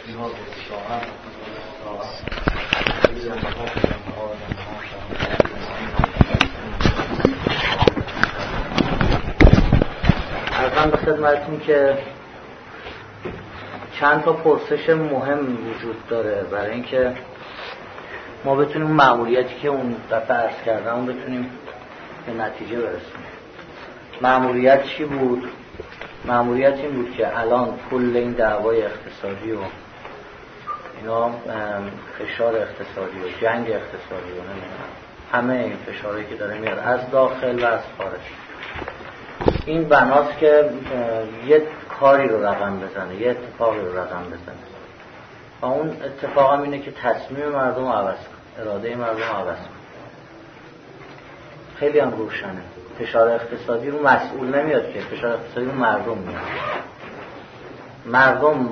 ارزم به خدمتتون که چند تا پرسش مهم وجود داره برای اینکه ما بتونیم مأموریتی که اون دفعه عرض کردم اون بتونیم به نتیجه برسیم. مأموریت چی بود؟ مأموریت این بود که الان کل این دعوای اقتصادی و اینا، فشار اقتصادی و جنگ اقتصادی و همه این فشاری که داره میاد از داخل و از خارج، این بناست که یه کاری رو رقم بزنه، یه اتفاقی رو رقم بزنه و اون اتفاق هم اینه که تصمیم مردم رو عوض کن، اراده مردم رو عوض کن. خیلی هم روشنه. فشار اقتصادی رو مسئول نمیاد که، فشار اقتصادی رو مردم میاد. مردم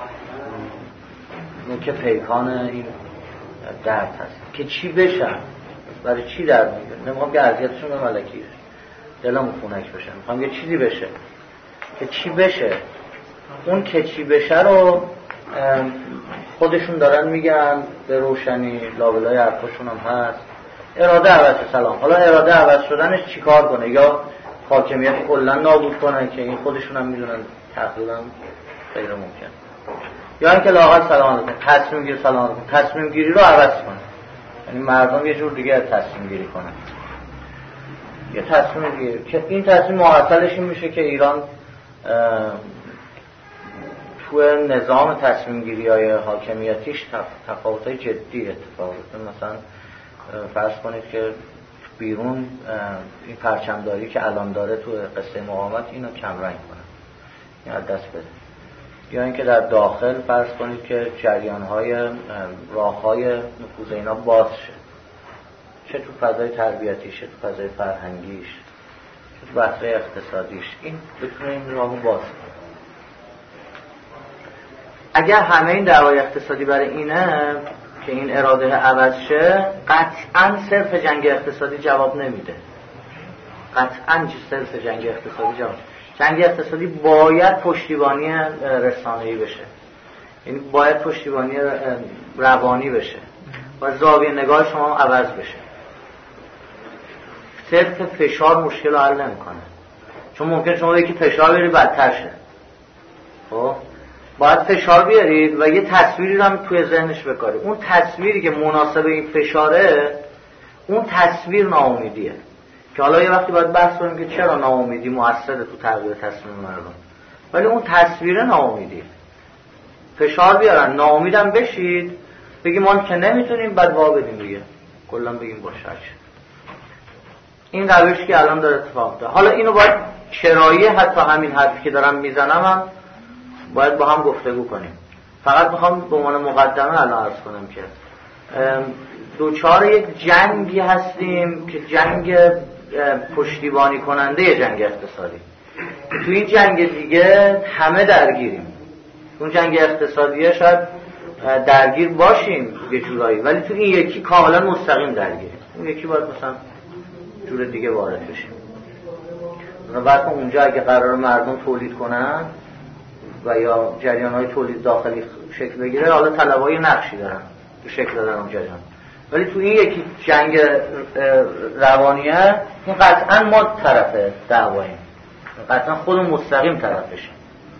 که پیکان این درد هست که چی بشن، برای چی درد میگن. نمیخوام که اذیتشون به ملکی دلم خونک بشن، میخوام یه چیزی بشه که چی بشه. اون که چی بشه رو خودشون دارن میگن به روشنی، لابلای حرفشون هم هست. اراده عوض سلام. حالا اراده عوض شدنش چی کار کنه؟ یا حاکمیت کلا نابود کنه که این خودشون هم میدونن تقریبا غیر ممکن، یا اینکه لااقل سلام کنه، تصمیم گیری سلام کنه، تصمیم گیری رو عوض کنه، یعنی مردم یه جور دیگه تصمیم گیری کنن. یه تصمیم گیری که این تصمیم محصلش این میشه که ایران تو نظام تصمیم گیری های حاکمیتیش تفاوت‌های جدی اتفاق افتاد. مثلا فرض کنید که بیرون این پرچمداری که الان داره تو قصه مقاومت اینو کمرنگ کنه، این از دست بده. یا اینکه در داخل فرض کنید که جریان‌های راه‌های نفوذ اینا باز شه، چه تو فضای تربیتیش، چه تو فضای فرهنگیش، چه تو فضای اقتصادیش، این بتونه این راهو باز کنه. اگر همه این دعوای اقتصادی برای اینه که این اراده عوض شه، قطعاً صرف جنگ اقتصادی جواب نمیده. قطعاً صرف جنگ اقتصادی جواب. جنگ اقتصادی باید پشتیبانی رسانه‌ای بشه، یعنی باید پشتیبانی روانی بشه و زاویه نگاه شما عوض بشه. صرف فشار مشکل رو حل نمیکنه، چون ممکن شما یکی فشار بیاری بدتر شه. خب باید فشار بیارید و یه تصویری رو هم توی ذهنش بکارید. اون تصویری که مناسب این فشاره، اون تصویر ناامیدیه. که حالا یه وقتی باید بحث کنیم که چرا ناامیدی مؤثره تو تغییر تصمیم مردم، ولی اون تصویر ناامیدیه. فشار بیارن، ناامیدم بشید، بگیم ما که نمیتونیم، بعد وا بدیم دیگه، کلا بگیم باشه. این روشی که الان داره اتفاق میفته. حالا اینو باید چرایی حتی همین حرفی که دارم میزنم هم باید با هم گفتگو کنیم. فقط میخوام به عنوان مقدمه الان عرض کنم که دوچار یک جنگی هستیم که جنگ پشتیبانی کننده جنگ اقتصادی. تو این جنگ دیگه همه درگیریم. اون جنگ اقتصادیه شاید درگیر باشیم یه جورایی، ولی تو این یکی کاملا مستقیم درگیریم. اون یکی باید مثلا جور دیگه وارد بشیم. بعد اونجا اگه قرار مردم تولید کنن و یا جریان‌های تولید داخلی شکل بگیره، حالا طلبای نقشی دارن تو شکل دادن اون جریان، ولی تو این یکی جنگ روانیه، این قطعا ما طرف دعواییم، قطعا خودمون مستقیم طرفشیم.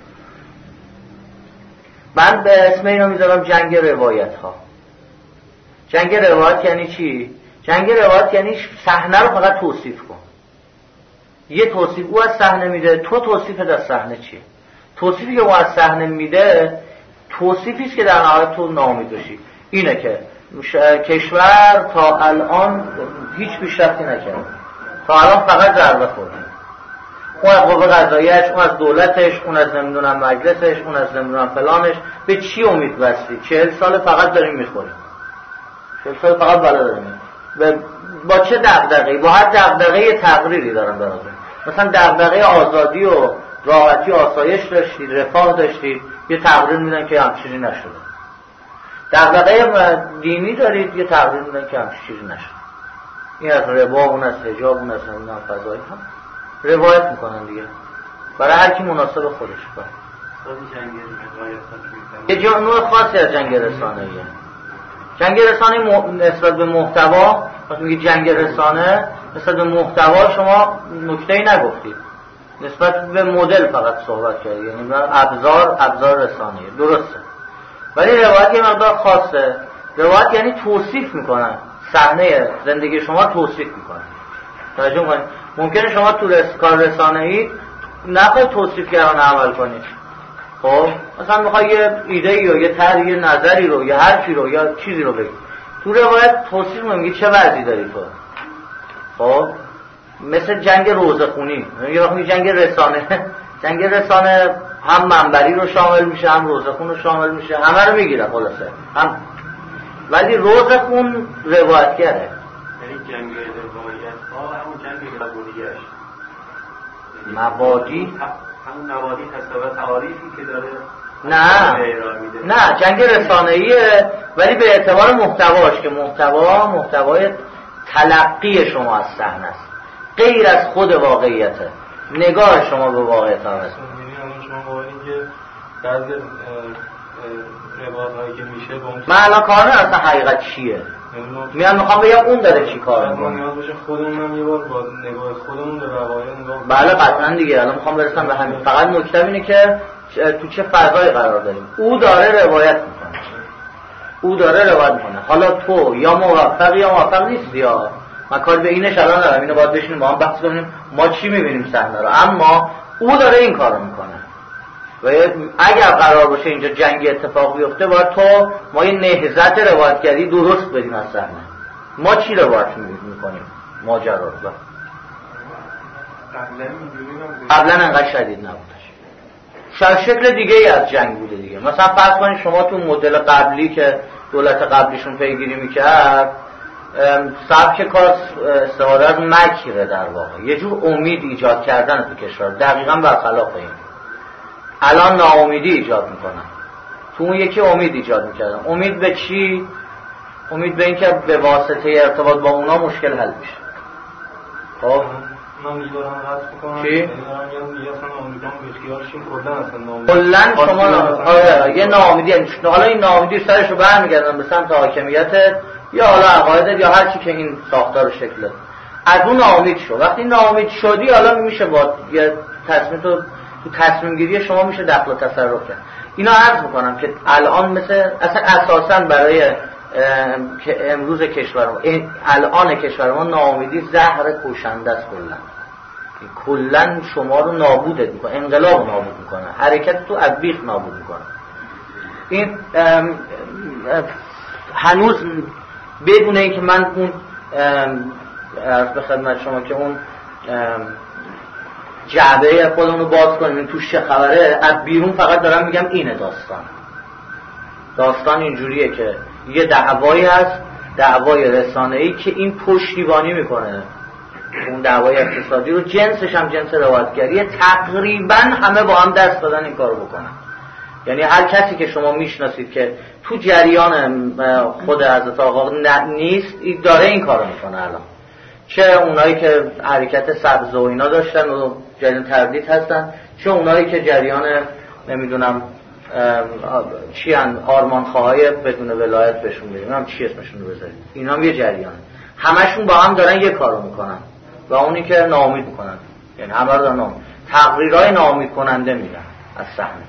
من به اسم اینو میذارم جنگ روایت ها. جنگ روایت یعنی چی؟ جنگ روایت یعنی صحنه رو فقط توصیف کن. یه توصیف او از صحنه میده، تو توصیفت از صحنه چیه؟ توصیفی که او از صحنه میده توصیفی است که در نهایت تو ناامید بشی. اینه که کشور تا الان هیچ پیشرفتی نکرد، تا الان فقط ضربه خوردیم. اون از قوه قضاییش، اون از دولتش، اون از نمیدونم مجلسش، اون از نمیدونم فلانش. به چی امید بستی؟ 40 سال فقط داریم میخوریم، 40 سال فقط بالا داریم. با چه دغدغه‌ای؟ با هر دغدغه تقریری دارن براتون. مثلا دغدغه آزادی و راحتی و آسایش داشتید، رفاه داشتید، یه تقریر میدن که همچین چیزی نشده. دغدغه دینی دارید، یه تقریر میدن که همچین چیزی نشده. این از ربا، اون از حجاب، اون از نمیدونم فضایی هم روایت میکنن دیگه، برای هر کی مناسب خودش. یه نوع خاصی از جنگ رسانه‌ایه. جنگ رسانه نسبت به محتوا، وقتی میگی جنگ رسانه نسبت به محتوا شما نکته‌ای نگفتید، نسبت به مدل فقط صحبت کردید، یعنی ابزار رسانه‌ای. درسته، ولی روایت یه مقدار خاصه. روایت یعنی توصیف میکنن، صحنه زندگی شما توصیف میکنن. توجه کنید، ممکنه شما تو کار رسانه‌ای نخواهید توصیف کردن عمل کنید. خب مثلا میخوای یه ایده‌ای رو، یه طرحی، یه نظری رو، یا هر چی رو، یا چیزی رو بگی. تو روایت توصیف میگی چه وضعی داری تو. خب مثل جنگ روزخونی، یه وقتی جنگ رسانه جنگ رسانه هم منبری رو شامل میشه، هم روزخون رو شامل میشه، همه رو میگیره خلاصه هم. ولی روزخون روایتگره، یعنی جنگ روایت ها همون جنگ مبادیش، مبادی همون مبادی هست و تعاریفی که داره. نه جنگ رسانه‌ایه، ولی به اعتبار محتواش که محتوای تلقی شما از صحنه است، غیر از خود واقعیته، نگاه شما به واقعیت هست. شما باید که بعضی روایت‌هایی که میشه با اون من الان کار نه اصلا حقیقت چیه میخوام بگم اون داره چی کار میکنه. نیاز باشه خودمون یه بار با نگاه خودمون به وقایع نگاه. بله قطعا دیگه، الان میخوام برسم به همین. فقط نکته اینه که تو چه فضایی قرار داریم. او داره روایت میکنه، حالا تو یا موفقی یا موفق نیستی، یا من کار به اینش الان ندارم، اینو باید بشینیم با هم بحث کنیم ما چی میبینیم صحنه رو، اما او داره این کارو میکنه. و اگر قرار باشه اینجا جنگی اتفاق بیفته، باید ما یه نهضت روایتگری درست بدیم از صحنه. ما چی روایت میکنیم؟ ماجرا رو. قبلا انقدر شدید نبودش، شاید شکل دیگه ای از جنگ بوده دیگه. مثلا فرض کنید شما تو مدل قبلی که دولت قبلیشون پیگیری میکرد، سبک کار استفاده از مکره، در واقع یه جور امید ایجاد کردن تو کشور، دقیقاً برخلاف این. الان ناامیدی ایجاد میکنن، تو اون یکی امید ایجاد میکردن. امید به چی؟ امید به این که به واسطه ارتباط با اونا مشکل حل میشه. خب من میذارم حذف میکنم چی؟ میذارم یه اصلا ناامیدام بیخیالشیم کلن شما یه ناامیدی، حالا این ناامیدی سرش رو برمیگردن به سمت حاکمیتت یا حالا عقایدت یا هر چی که این ساختار شکل داد. از اون ناامید شو. وقتی ناامید شدی حالا میشه با یه تصمیم تو تصمیم گیری شما میشه دخل و تصرف کرد. اینا عرض میکنم که الان مثل اصلا اساسا برای که امروز کشور ما، الان کشور ما، ناامیدی زهر کشنده است. کلن شما رو نابودت میکنه، انقلاب نابود میکنه، حرکت تو از بیخ نابود میکنه. این هنوز بدون اینکه من اون عرض به خدمت شما که اون جعبه خودمون رو باز کنیم توش چه خبره، از بیرون فقط دارم میگم اینه داستان اینجوریه که یه دعوایی هست، دعوای رسانه‌ای که این پشتیبانی میکنه اون دعوای اقتصادی رو، جنسش هم جنس روایتگریه. تقریبا همه با هم دست دادن این کارو بکنن. یعنی هر کسی که شما میشناسید که تو جریان خود حضرت آقا نیست داره این کارو میکنه الان. چه اونایی که حرکت سبز و اینا داشتن و جریان تردید هستن، چه اونایی که جریان نمیدونم چی ان آرمانخواهای بدون ولایت بهشون میگن، هم چی اسمشون رو بذارید، اینا هم یه جریان، همشون با هم دارن یه کارو میکنن و اونی که ناامید میکنن، یعنی همه رو دارن تقریرای ناامید کننده میدن از صحنه.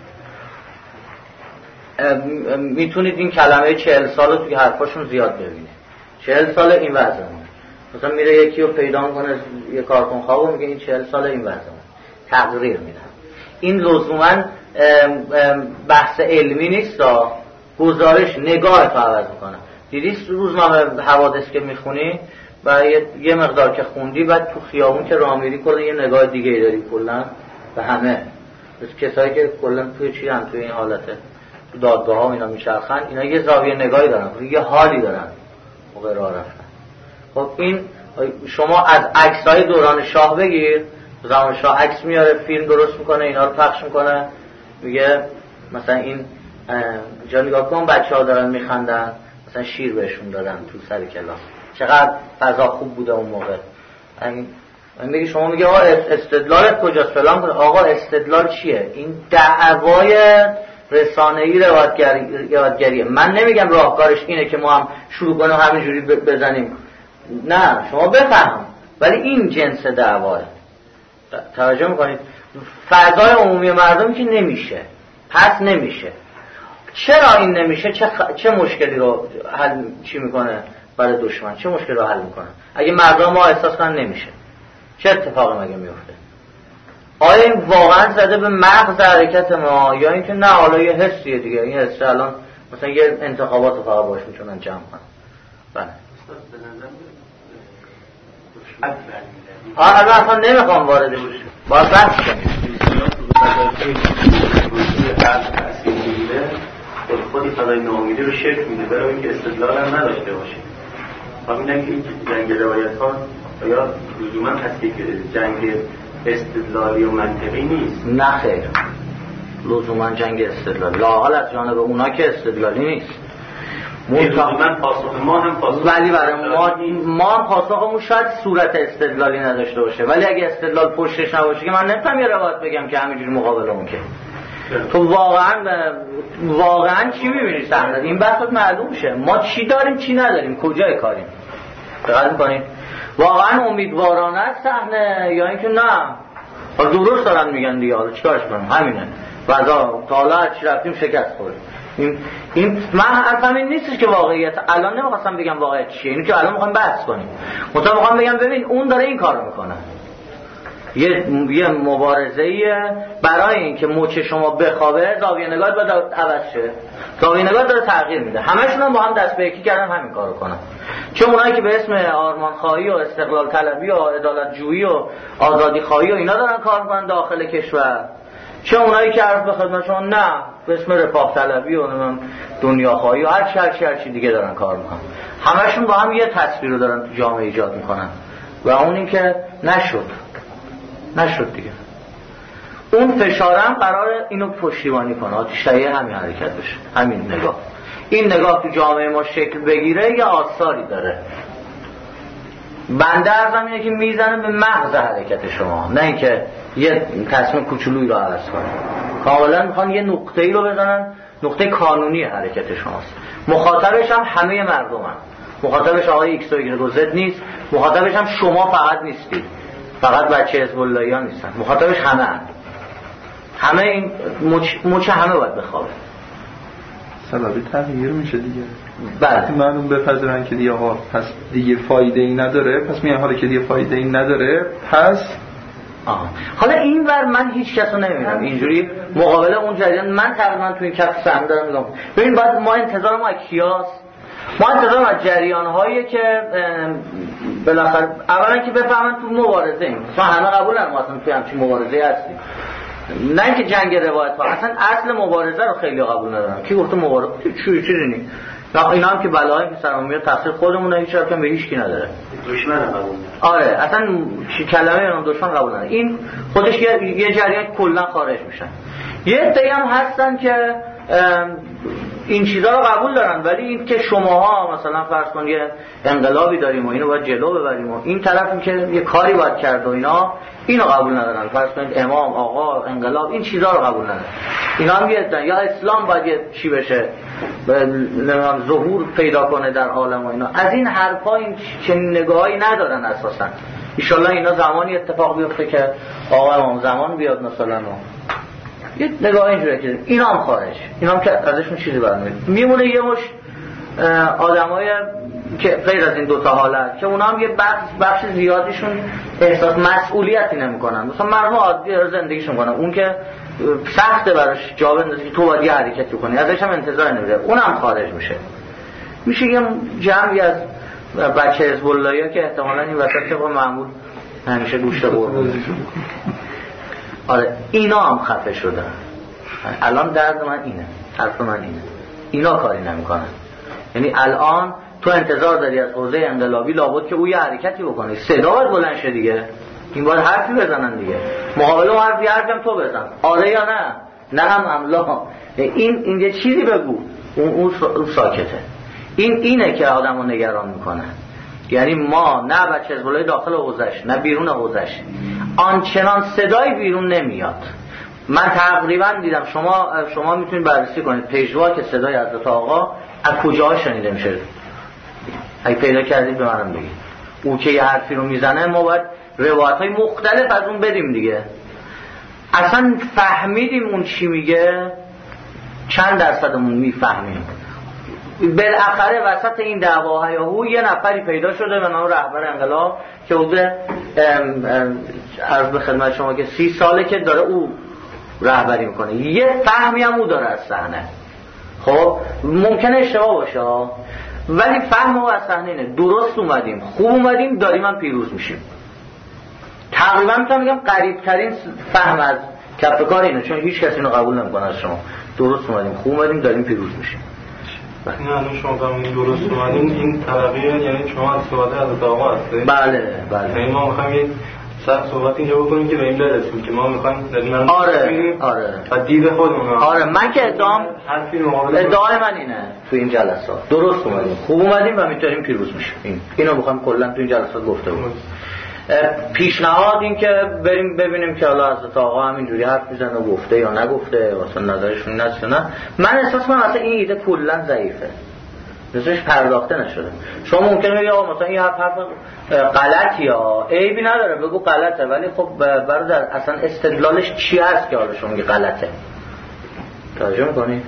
میتونید این کلمه 40 سال رو توی حرفاشون زیاد ببینید. 40 سال این وضعمون، مثلا میره یکی رو پیدا میکنه یه کارکن خواب و میگه این 40 سال این وضعمون، تقریر میدن. این لزوما بحث علمی نیست، گزارش نگاه تو عوض میکنه. دیدی روزنامه حوادث که میخونی و یه مقدار که خوندی بعد تو خیابون که راه میری کلا یه نگاه دیگه ای داری کلا به همه. مثل کسایی که کلا توی چی هم توی این حالته تو دادگاه ها اینا میچرخن، اینا یه زاویه نگاهی دارن، یه حالی دارن موقع راه رفتن. خب این شما از عکسای دوران شاه بگیر، زمان شاه عکس میاره، فیلم درست میکنه، اینا رو پخش میکنه، میگه مثلا این جا نگاه کن بچه‌ها دارن میخندن، مثلا شیر بهشون دادن تو سر کلاس، چقدر فضا خوب بوده اون موقع. میگه شما میگه آقا استدلالت کجاست فلان کنه. آقا استدلال چیه؟ این دعوای رسانه‌ای روایتگریه. من نمیگم راهکارش اینه که ما هم شروع کنیم همینجوری بزنیم، نه شما بفهم، ولی این جنس دعواه. توجه میکنید؟ فضای عمومی مردم که نمیشه، پس نمیشه. چرا این نمیشه؟ چه مشکلی رو حل چی میکنه برای دشمن؟ چه مشکلی رو حل میکنه؟ اگه مردم ما احساس کنن نمیشه، چه اتفاقی مگه میفته؟ آیا این واقعا زده به مغز حرکت ما، یا اینکه نه حالا یه حسیه دیگه؟ این حس الان مثلا یه انتخابات رو فقط باش میتونن جمع کنن. بله الان اصلا نمیخوام وارد بشه، باید بحث کنیم. خودی فضای ناامیدی رو شکل میده برای اینکه استدلال هم نداشته باشه. همینه که این جنگ روایت ها یا لزوما هست که جنگ استدلالی و منطقی نیست. نه خیر، لزوما جنگ استدلالی لااقل از جانب اونا که استدلالی نیست. لزوما پاسخ ما هم پاسخ، ولی برای ما هم پاسخمون شاید صورت استدلالی نداشته باشه، ولی اگه استدلال پشتش نباشه که من نمیتونم یه روایت بگم که همینجوری مقابل اون که تو واقعا چی می‌بینی صحنه؟ این بحثات معلوم شه ما چی داریم چی نداریم، کجای کاریم. دقت کنید واقعا امیدوارانه است صحنه یا اینکه نه درست دارن میگن دیگه حالا چیکارش کنم همینه بعدا تا حالا چی رفتیم شکست خوردیم. این من حرفم این نیستش که واقعیت الان نمیخواستم بگم واقعیت چیه، اینو که الان میخوام بحث کنیم. مثلا میخوام بگم ببین اون داره این کارو میکنه، یه مبارزه‌ایه برای اینکه مچ شما بخوابه، زاویه نگاهت باید عوض شه، زاویه نگاهت داره تغییر میده. همشون هم با هم دست به یکی کردن همین کارو کنن. چه اونایی که به اسم آرمانخواهی و استقلال طلبی و عدالت جویی و آزادی خواهی و اینا دارن کار میکنن داخل کشور، چه اونایی که عرض به خدمتشون نه به اسم رفاه طلبی و دنیا خواهی و هر چی دیگه دارن کار میکنن. همشون با هم یه تصویر رو دارن تو جامعه ایجاد میکنن و اون این که نشد دیگه. اون فشارم قراره اینو پشتیبانی کنه، آتش‌تهیه همین حرکت بشه، همین نگاه. این نگاه تو جامعه ما شکل بگیره یه آثاری داره. بنده ارزم اینه که میزنه به مغز حرکت شما، نه اینکه یه تصمیم کوچولویی رو عوض کنه. کاملا میخوان یه نقطه‌ای رو بزنن، نقطه کانونی حرکت شماست. مخاطبش هم همه مردمن. مخاطبش آقای ایکس و ایگرگ و زد نیست، مخاطبش هم شما فقط نیستید، فقط بچه حزب اللهیان نیستن، مخاطبش همه این مچ همه باید بخوابه. سبب تغییر میشه دیگه. بله مردم بپذیرن که دیگه ها پس دیگه فایده ای نداره، پس میگن حالا که دیگه فایده ای نداره پس حالا این ور من هیچ کس رو نمیبینم اینجوری مقابل اون جریان. من تقریبا تو این کف سهم دارم میگم ببین باید ما انتظار ما کیاست؟ ما انتظار از جریان‌هایی که بالاخره اولا که بفهمن تو مبارزه ایم، مثلا همه قبول ندارن ما اصلا توی همچین مبارزه هستیم، نه اینکه جنگ روایت ها، اصلا اصل مبارزه رو خیلی قبول ندارن. کی گفته مبارزه چیزی نیست؟ اینا هم که بلایی که سرمون میاد تقصیر خودمونه، هیچ ربطی به هیچ کی نداره. دشمن قبول نداره. آره اصلا کلمه اون دشمن قبول نداره. این خودش یه جریان کلا خارج میشن. یه عده‌ای هم هستن که این چیزا رو قبول دارن، ولی این که شماها مثلا فرض کن یه انقلابی داریم و اینو باید جلو ببریم و این طرفی که یه کاری باید کرد و اینا اینو قبول ندارن. فرض کنید امام آقا انقلاب این چیزا رو قبول ندارن. اینا هم یه یا اسلام باید یه چی بشه نمیدونم ظهور پیدا کنه در عالم و اینا. از این حرفا این چنین نگاهی ندارن اساسا. ان شاءالله اینا زمانی اتفاق بیفته که آقا امام زمان بیاد مثلا یه نگاه اینجوریه که اینا هم خارج، اینا هم که ازشون چیزی برمیاد. میمونه یه مش آدمای که غیر از این دوتا حالت که اونا هم یه بخش زیادیشون احساس مسئولیتی نمیکنن، مثلا مردم عادی زندگیشون کنن، اون که سخته براش جا بندازه که تو باید یه حرکتی کنی، ازش هم انتظار نمیره، اونم خارج میشه یه جمعی از بچه حزب اللهیا که احتمالاً این وسط طبق معمول همیشه گوشت قربون. آره اینا هم خفه شدن. الان درد من اینه، حرف من اینه، اینا کاری نمیکنن. یعنی الان تو انتظار داری از حوزه انقلابی لابد که او یه حرکتی بکنه، صدا باید بلند شه دیگه، این باید حرفی بزنن دیگه، مقابل اون حرفی تو بزن، آره یا نه هم املا، این یه چیزی بگو، اون ساکته. اینه که آدمو نگران میکنه. یعنی ما نه بچه حزب الله داخل حوزش نه بیرون حوزش آنچنان صدای بیرون نمیاد. من تقریبا دیدم، شما میتونید بررسی کنید پیجوا که صدای حضرت آقا از کجا شنیده میشه. اگه پیدا کردید به منم بگید. او که یه حرفی رو میزنه ما باید روایت‌های مختلف از اون بدیم دیگه. اصلا فهمیدیم اون چی میگه؟ چند درصدمون میفهمیم؟ بالاخره وسط این دعواهای یه نفری پیدا شده به نام رهبر انقلاب که حدود عرض به خدمت شما که 30 ساله که داره او رهبری میکنه، یه فهمی هم او داره از صحنه. خب ممکنه اشتباه باشه ولی فهم او از صحنه اینه درست اومدیم، خوب اومدیم، داریم هم پیروز میشیم. تقریبا میتونم بگم قریب ترین فهم از کف کار اینه، چون هیچ کسی اینو قبول نمیکنه از شما. درست اومدیم، خوب اومدیم، داریم پیروز میشیم. نه شما فهمیدین درست اومدین، این طبقه یعنی شما از صحبت از آقا هستید؟ بله. یعنی ما میخوایم یه صحبت اینجا بکنیم که به این برسیم که ما میخوایم آره و دید خودمون. آره من که ادعای من اینه تو این جلسات درست اومدیم، خوب اومدیم و میتونیم پیروز میشیم. اینو میخوایم کلا تو این جلسات گفته بودیم. پیشنهاد این که بریم ببینیم که حالا حضرت آقا همینجوری حرف میزنه و گفته یا نگفته، اصلا نظرشون نست یا نه. من احساس کنم اصلا این ایده کلا ضعیفه، نظرش پرداخته نشده. شما ممکنه بگید آقا مثلا این حرف غلطی یا عیبی نداره، بگو غلطه، ولی خب برادر اصلا استدلالش چی هست که حالا شما میگی غلطه؟ توجه میکنی؟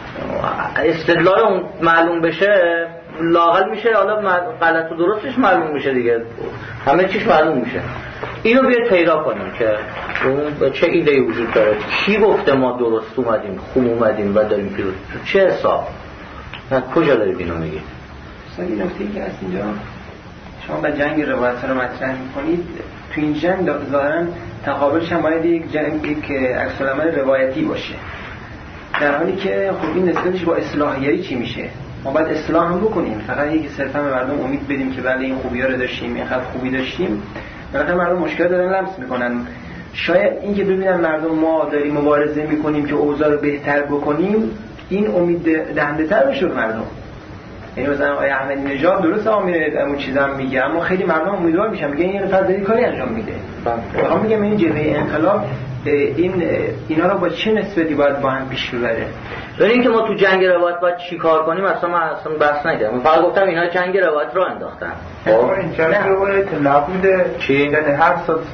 استدلال اون معلوم بشه لااقل میشه، حالا غلط و درستش معلوم میشه دیگه، همه چیش معلوم میشه. اینو بیاید پیدا کنیم که اون چه ایده‌ای وجود داره، کی گفته ما درست اومدیم، خوب اومدیم و داریم پیروز، چه حساب، کجا دارید اینو میگید؟ مثلا این نکته‌ای که از اینجا شما به جنگ روایت رو مطرح میکنید، تو این جنگ ظاهرا تقابلش هم باید یک جنگی که عکس العمل روایتی باشه، در حالی که خب این نسبتش با اصلاحگری چی میشه؟ ما باید اصلاح هم بکنیم، فقط یک صرفا به مردم امید بدیم که بله این خوبی‌ها رو داشتیم، این خط خوبی داشتیم، بالاخره مردم مشکل دارن لمس میکنن. شاید این که ببینن مردم ما داریم مبارزه میکنیم که اوضاع رو بهتر بکنیم، این امید دهنده تر بشه به مردم. یعنی مثلا آقای احمدی نژاد درسته میره اون چیزا میگه، اما خیلی مردم امیدوار میشن، میگن این نفر داره کاری انجام میده. واقعا میگم این جبهه انقلاب اینا رو با چه نسبتی باید با هم پیش ببره؟ ولی اینکه ما تو جنگ روایت باید چی کار کنیم اصلا من اصلا بحث نکردم، من فقط گفتم اینا جنگ روایت رو انداختن. خب این جنگ روایت نبوده چی؟ یعنی هر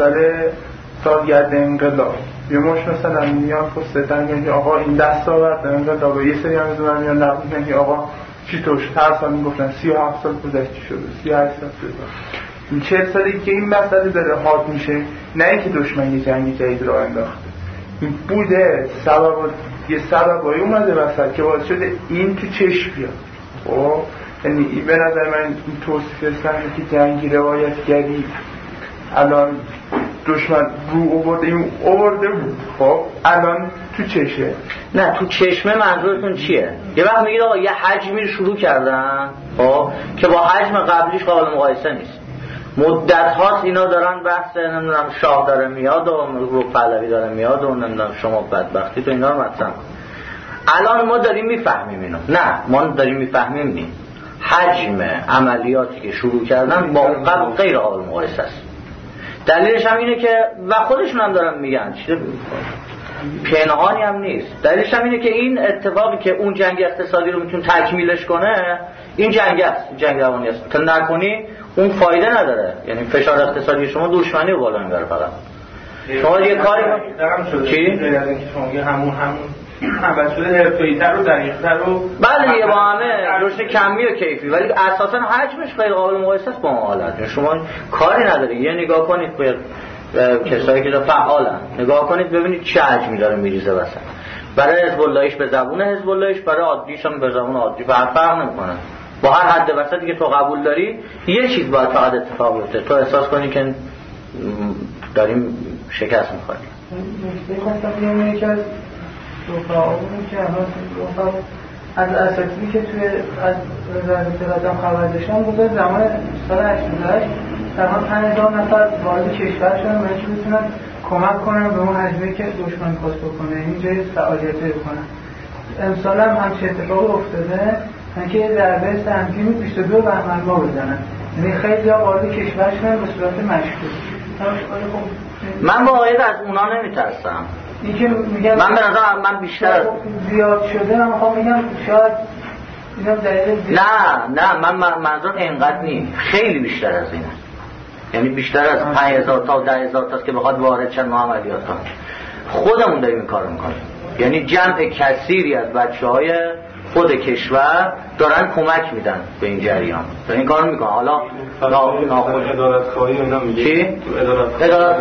سالگرد انقلاب یه مش مثلا میان پستن میگن آقا این 10 سال بعد انقلاب، یه سری هم زمان میان نبودن که آقا چی توش هر سال میگفتن 37 سال گذشته شده، 38 سال شده. این 40 سالی که این مسئله داره حاد میشه، نه اینکه دشمن یه جنگ جدید رو انداخته، این بوده یه سببایی اومده وسط که باعث شده این تو چشم بیاد. خب یعنی به نظر من این توصیف هستن که جنگی روایتگری الان دشمن رو آورده بود، خب الان تو چشه. نه تو چشمه منظورتون چیه؟ یه وقت میگید آقا یه حجمی رو شروع کردن خب که با حجم قبلیش قابل مقایسه نیست، مدت هاست اینا دارن بحث نمیدونم شاه داره میاد و رو پهلوی داره میاد و نمیدونم شما بدبختی تو اینا رو مطرح. الان ما داریم میفهمیم اینو، نه ما داریم میفهمیم نیم حجم عملیاتی که شروع کردن با قبل غیر قابل مقایسه است. دلیلش هم اینه که و خودشون هم دارن میگن چیز پنهانی هم نیست، دلیلش هم اینه که این اتفاقی که اون جنگ اقتصادی رو میتونه تکمیلش کنه این جنگ است، جنگ روانی است، تا نکنی اون فایده نداره، یعنی فشار اقتصادی شما دشمنی رو بالا میبره. فقط شما یه کاری چی؟ همون عمل شده حرفه‌ای‌تر و دقیق‌تر و بله یه با همه رشد کمی و کیفی، ولی اساسا حجمش غیر قابل مقایسه است با اون حالت. شما کاری نداری، یه نگاه کنید به کسایی که فعالن، نگاه کنید ببینید چه حجمی داره میریزه وسط. برای حزب اللهیش به زبون حزب اللهیش، برای عادیش هم به زبون عادی، فرق نمی‌کنه. با هر حد وسطی که تو قبول داری یه چیز باید فقط اتفاق بیفته تو احساس کنی که داریم شکست می‌خوریم. یکی از رفقامون که از اساتیدی که توی از وزارت اطلاعات خبر داشتن بود، زمان سال 88 تقریبا 5000 نفر وارد کشور شدن و اینکه بتونن کمک کنن به اون حجمی که دشمن خواست بکنه، این جای فعالیت بکنن. امسال هم همچین اتفاقی افتاده که یه ضربه سنگین 22 بهمن ماه بزنن. یعنی خیلی وارد کشورشون به صورت مشکوک. من با آید از اونا نمیترسم. اینکه میگم من به نظر من بیشتر از زیاد شده، من میخوام بگم شاید اینا دلیل نه من منظورم اینقدر نیست، خیلی بیشتر از اینه. یعنی بیشتر از 5000 تا 10000 تاست که بخواد وارد چند عملیات کنه. خودمون داریم این کارو میکنیم. یعنی جمع کثیری از بچهای خود کشور دارن کمک میدن به این جریان. دارن این کارو میکنن. حالا ادالت خواهی اینا میگه. چی؟ ادالت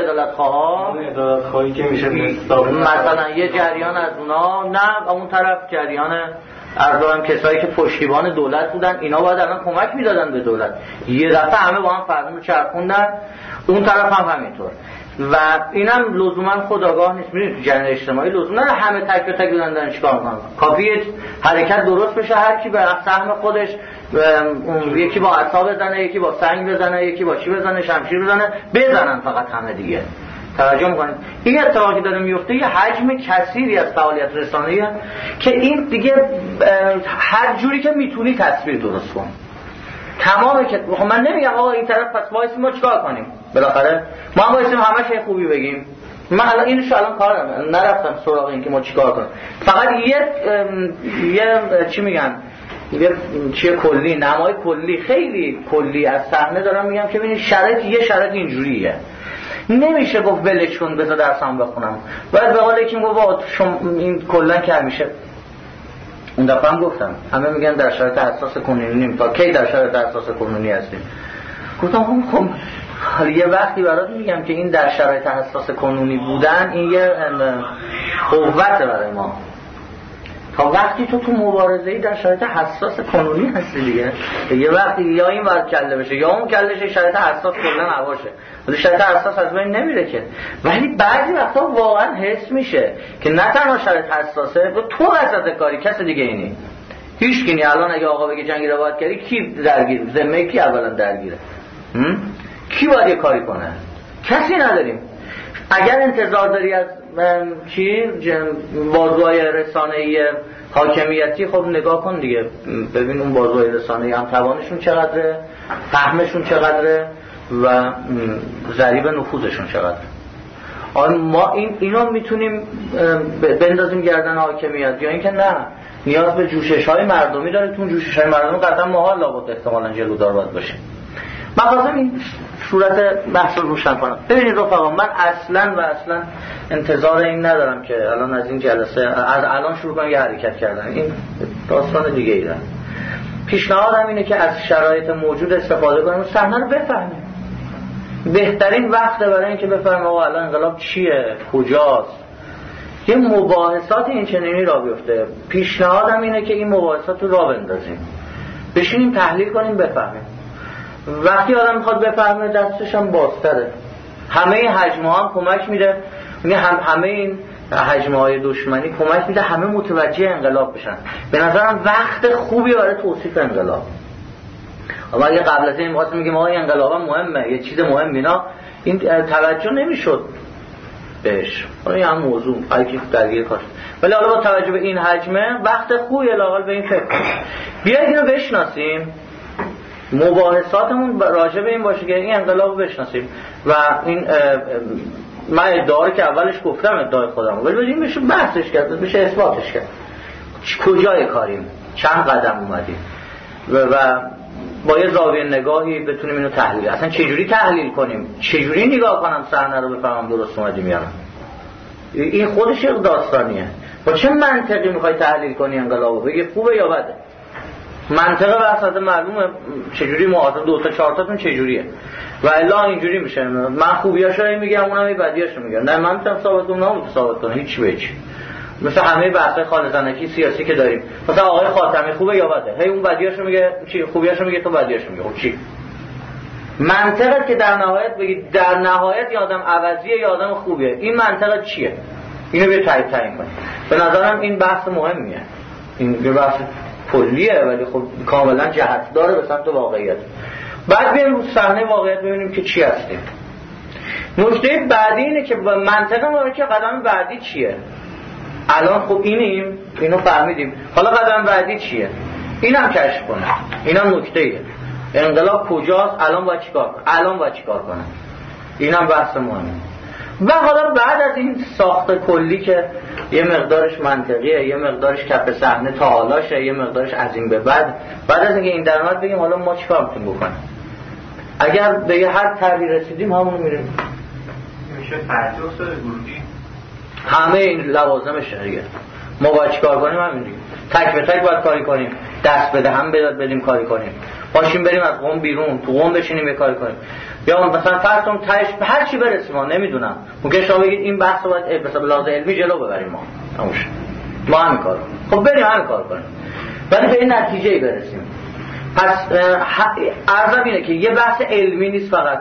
خواهی که میشه مثلا یه جریان از اونا، نه اون طرف جریان ارزم کسایی که پشتیبان دولت بودن، اینا باید الان کمک میدادن به دولت. یه دفعه همه با هم فرمون چرخوندن، اون طرف هم همینطور. و اینم لزوما خودآگاه نیست. می‌بینید تو جریان اجتماعی لزوما همه تک به تک دارن چیکار می‌کنن. کافیه حرکت درست بشه، هر کی به سهم خودش، یکی با عصا بزنه، یکی با سنگ بزنه، یکی با چی بزنه، شمشیر بزنن فقط همه دیگه. توجه می‌کنید این اتفاقی داره میفته، یه حجم کثیری از فعالیت رسانه‌ایه که این دیگه هر جوری که میتونی تصویر درست کن. تمامه که من نمیگم آقا این طرف پس وایسیم ما چیکار کنیم، بالاخره ما هم وایسیم همش یه خوبی بگیم. من الان اینو الان کارم نرفتم سراغ این که ما چیکار کنیم، فقط یه چی میگن، یه کلی، نمای کلی، خیلی کلی از صحنه دارم میگم که ببینید یه شرایط اینجوریه. نمیشه گفت ولش کن بذار درسام بخونم. باید به قول یکی گفت این کلا که همیشه اون دفعه هم گفتم همه میگن در شرایط حساس کنونی، تا کی در شرایط حساس کنونی هستیم؟ گفتم خب حالا یه وقتی برات میگم که این در شرایط حساس کنونی بودن این یه قوته برای ما. تا وقتی تو مبارزه‌ای در شرایط حساس کنونی هستی دیگه، یه وقتی یا این ور کله بشه یا اون کله شه، شرایط حساس کلا نباشه، ولی شرایط حساس از بین نمیره که. ولی بعضی وقتا واقعا حس میشه که نه تنها شرایط حساسه، تو وسط کاری کس دیگه اینی هیچ کی. الان اگه آقا بگه جنگی رو باید کردی، کی درگیر؟ ذمه کی اولا درگیره؟ کی باید یه کاری کنه؟ کسی نداریم. اگر انتظار داری از بازوهای رسانه‌ای حاکمیتی، خب نگاه کن دیگه، ببین اون بازوهای رسانه‌ای هم توانشون چقدره، فهمشون چقدره و ضریب نفوذشون چقدره. ما اینو میتونیم بندازیم گردن حاکمیت یا اینکه نه، نیاز به جوشش‌های مردمی داره. تو جوشش‌های مردمی قطعا محال لابد احتمالاً جلودار باید باشه. من خواستم این صورت بحث رو روشن کنم. ببینید رفقا، من اصلا انتظار این ندارم که الان از این جلسه از الان شروع کنم یه حرکت کردن. این داستان دیگه ایه. پیشنهادم اینه که از شرایط موجود استفاده کنیم و صحنه رو بفهمیم. بهترین وقته برای اینکه بفهمیم آقا الان انقلاب چیه، کجاست. یه مباحثات این چنینی را بیفته. پیشنهادم اینه که این مباحثات رو را بندازیم، بشینیم تحلیل کنیم، بفهمیم. وقتی آدم میخواد بفهمه دستش هم بازتره. همه این حجم‌ها هم کمک میده، یعنی همه این حجم‌های دشمنی کمک میده همه متوجه انقلاب بشن. به نظرم وقت خوبی برای توصیف انقلاب. اما اگه قبل از این می‌خواستیم میگیم آقا انقلاب مهمه، یه چیز مهم اینا، این توجه نمیشد بهش. این هم موضوع هرکی درگیر کاش. ولی حالا با توجه به این حجمه وقت خوبی لااقل به این فکر کنیم. بیایید اینو بشناسیم. مباحثاتمون راجع به این باشه که این انقلاب رو بشناسیم و این من ادعا که اولش گفتم ادعای خودم، ولی بدیم بشه بحثش کرد، بشه اثباتش کرد. کجای کاریم، چند قدم اومدیم و با یه زاویه نگاهی بتونیم اینو تحلیل. اصلا چجوری تحلیل کنیم، چجوری نگاه کنم صحنه رو بفهمم درست اومدیم یا نه. این خودش یک داستانیه. با چه منطقی میخوای تحلیل کنی انقلابو، بگی خوبه یا بده؟ منطقه واسه معلومه چجوری معادل 2 تا 4 تاتون چجوریه و الا اینجوری میشه. من خوبیاشو میگم، اونم بدیاشو میگم. نه من میتونم ثابت کنم، نه ثابت کنم، هیچ به هیچ. مثل همه بحث‌های خالصانکی سیاسی که داریم، مثلا آقای خاتمی خوبه یا بده، هی اون بدیاشو میگه، چی خوبیاشو میگه، تو بدیاشو میگه. خب چی منطقه که در نهایت بگید در نهایت یه آدم عوضیه یا آدم خوبیه، این منطقه چیه؟ اینو بیا تعیین کنید. به نظرم این بحث مهمیه. این بحث کلیه ولی خب کاملا جهت داره به سمت واقعیت. بعد بیایم رو صحنه واقعیت ببینیم که چی هستیم. نکته بعدی اینه که منطقه ما که قدم بعدی چیه. الان خب اینو فهمیدیم، حالا قدم بعدی چیه؟ اینم کشف کنه. اینم نکته ایه. انقلاب کجاست، الان باید چیکار کنم. اینم بحث مهمه. و حالا بعد از این ساخت کلی که یه مقدارش منطقیه، یه مقدارش کف صحنه تعالاشه، یه مقدارش از این به بعد از اینکه این درآمد بگیم حالا ما چیکار میتونیم بکنیم. اگر به یه هر طرحی رسیدیم همون میریم. میشه فرض اصول گروهی همه این لوازمشه دیگه. ما باید چیکار کنیم همینجوری. تک به تک باید کاری کنیم. دست بده هم بدیم کاری کنیم. باشیم بریم از قم بیرون، تو قم بشینیم یه کاری کنیم. یا مثلا فرض کنم تهش به هر چی برسیم، ما نمیدونم. ممکن شما بگید این بحث رو باید مثلا لازم علمی جلو ببریم ما همین کارو. خب بریم همین کار کنیم. ولی به این نتیجه‌ای برسیم. پس عرضم اینه که یه بحث علمی نیست فقط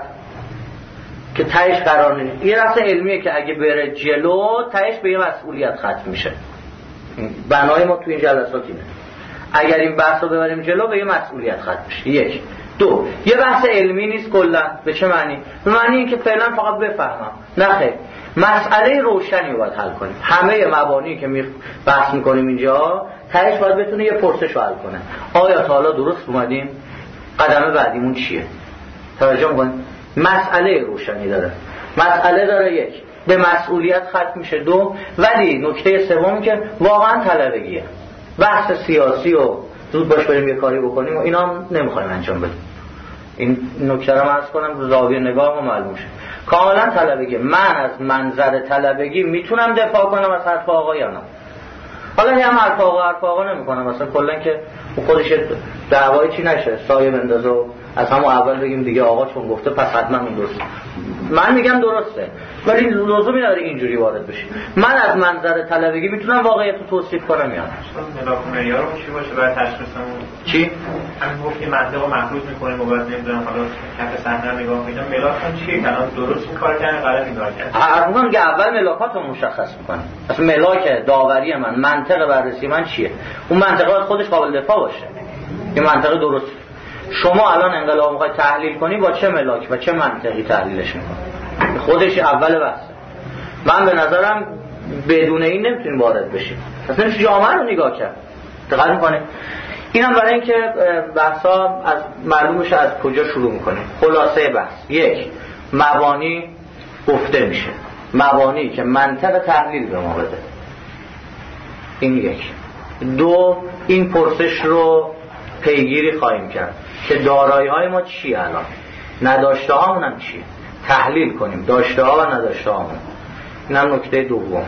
که تهش قرار نیست. یه بحث علمیه که اگه بره جلو تهش به یه مسئولیت ختم میشه. بنای ما تو این جلسات اینه. اگر این بحث رو ببریم جلو به یه مسئولیت ختم میشه. یک. دو، یه بحث علمی نیست کلا. به چه معنی؟ به معنی اینکه فعلا فقط بفهمم. نه خیر. مسئله روشنی رو باید حل کنیم. همه مبانی که بحث میکنیم اینجا تهش باید بتونه یه پرسش رو حل کنه. آیا تا حالا درست اومدیم؟ قدم بعدیمون چیه؟ توجه میکنید؟ مسئله روشنی داره. مسئله داره یک، به مسئولیت ختم میشه. دو، ولی نکته سومی که واقعا طلبگیه. بحث سیاسی و زود باش بریم یه کاری بکنیم و اینا هم نمیخوایم انجام بدیم. این نکته رو عرض کنم، زاویه نگاه ما معلوم شه. کاملا طلبگی. من از منظر طلبگی میتونم دفاع کنم از حرف آقا یا نه. حالا هم حرف آقا نمیکنم، مثلا کلا که خودش دعوایی چی نشه، سایه بندازه و از همون اول بگیم دیگه آقا چون گفته پس حتما این درسته. من میگم درسته، ولی لزومی نداره اینجوری وارد بشی. من از منظر طلبگی میتونم واقعیت رو توصیف کنم یا نه. ملاک معیار چی باشه برای تشخیصمون؟ چی؟ همین گفت که منطق رو محفوظ می‌کنیم و بعد نمی‌دونم حالا کف صحنه رو نگاه می‌کنم ملاک چیه؟ الان درست این کار کردن غلط این کار کردن. هر که اول ملاکات رو مشخص می‌کنم. اصلا ملاک داوری من، منطق بررسی من چیه؟ اون منطق باید خودش قابل دفاع باشه. این منطق درست. شما الان انقلاب می‌خوای تحلیل کنی با چه ملاک و چه منطقی تحلیلش می‌کنی؟ خودش اول بحثه. من به نظرم بدون این نمیتونیم وارد بشیم. اصلا جامعه رو نگاه کرد. دقت می‌کنید؟ اینم برای اینکه بحثا از معلومش از کجا شروع می‌کنیم. خلاصه بحث. یک، مبانی گفته میشه. مبانی که منطق تحلیل به ما بده. این یک. دو، این پرسش رو پیگیری خواهیم کرد که دارایی‌های ما چیه الان؟ نداشته هامون هم چیه؟ تحلیل کنیم داشته ها و نداشته هامون. این هم نکته دوم.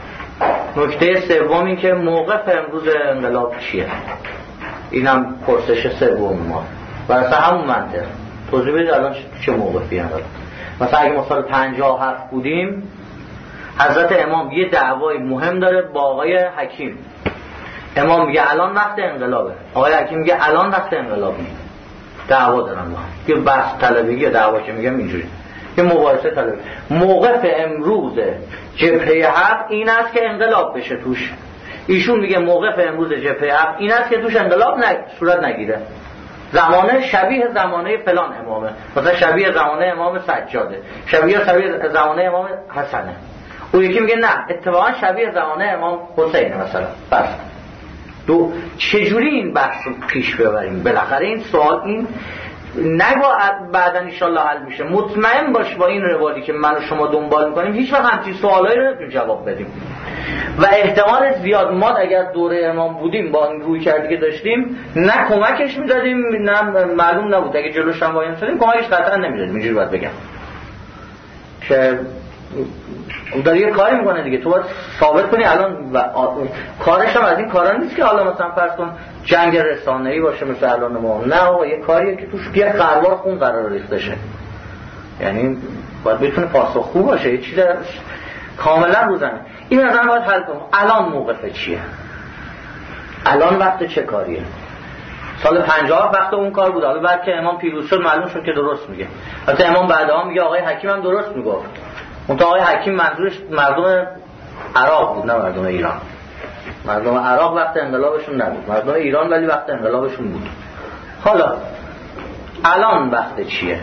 نکته سوم این که موقف امروز انقلاب چیه؟ این هم پرسش سوم ما. و اصلا همون منطق توضیح بدید الان چه موقفی انقلاب. مثلا اگه ما سال 57 بودیم، حضرت امام یه دعوای مهم داره با آقای حکیم. امام میگه الان وقت انقلابه، آقای حکیم میگه الان وقت انقلاب نیست. دعوا دارن با هم. یه بحث طلبگی یا دعوا که میگم اینجوری، یه مباحثه طلبگی. موقف امروز جبهه حق این است که انقلاب بشه توش. ایشون میگه موقف امروز جبهه حق این است که توش انقلاب صورت نگیره. زمانه شبیه زمانه فلان امامه، مثلا شبیه زمانه امام سجاده، شبیه زمانه امام حسنه. اون یکی میگه نه اتفاقا شبیه زمانه امام حسینه مثلا. بس دو، چجوری این بحث رو پیش ببریم؟ بالاخره این سوال این نگو بعدن انشالله حل میشه. مطمئن باش با این روالی که من و شما دنبال میکنیم هیچ وقت همچین سوالایی رو نمیتونیم جواب بدیم و احتمال زیاد ما اگر دوره امام بودیم با این روی کردی که داشتیم نه کمکش میدادیم نه معلوم نبود. اگه جلوش هم وای میسادیم کمکش قطعا نمیدادیم. اینجوری باید بگم که داره یه کاری میکنه دیگه. تو باید ثابت کنی الان کارش هم از این کارا نیست که حالا مثلا فرض کن جنگ رسانه‌ای باشه مثل الان ما. نه یه کاریه که توش یه خروار خون قرار ریخته شه. یعنی باید بتونه پاسخگو باشه. یه چیز کاملا روزنه. این مثلا باید حل کنم الان موقفه چیه، الان وقت چه کاریه. سال 50 وقت اون کار بود. حالا بعد که امام پیروز شد معلوم شد که درست میگه. البته امام بعدها میگه آقای حکیم هم درست میگفت. اون آقای حکیم منظورش مردم عراق بود نه مردم ایران. مردم عراق وقت انقلابشون نبود، مردم ایران ولی وقت انقلابشون بود. حالا الان وقت چیه؟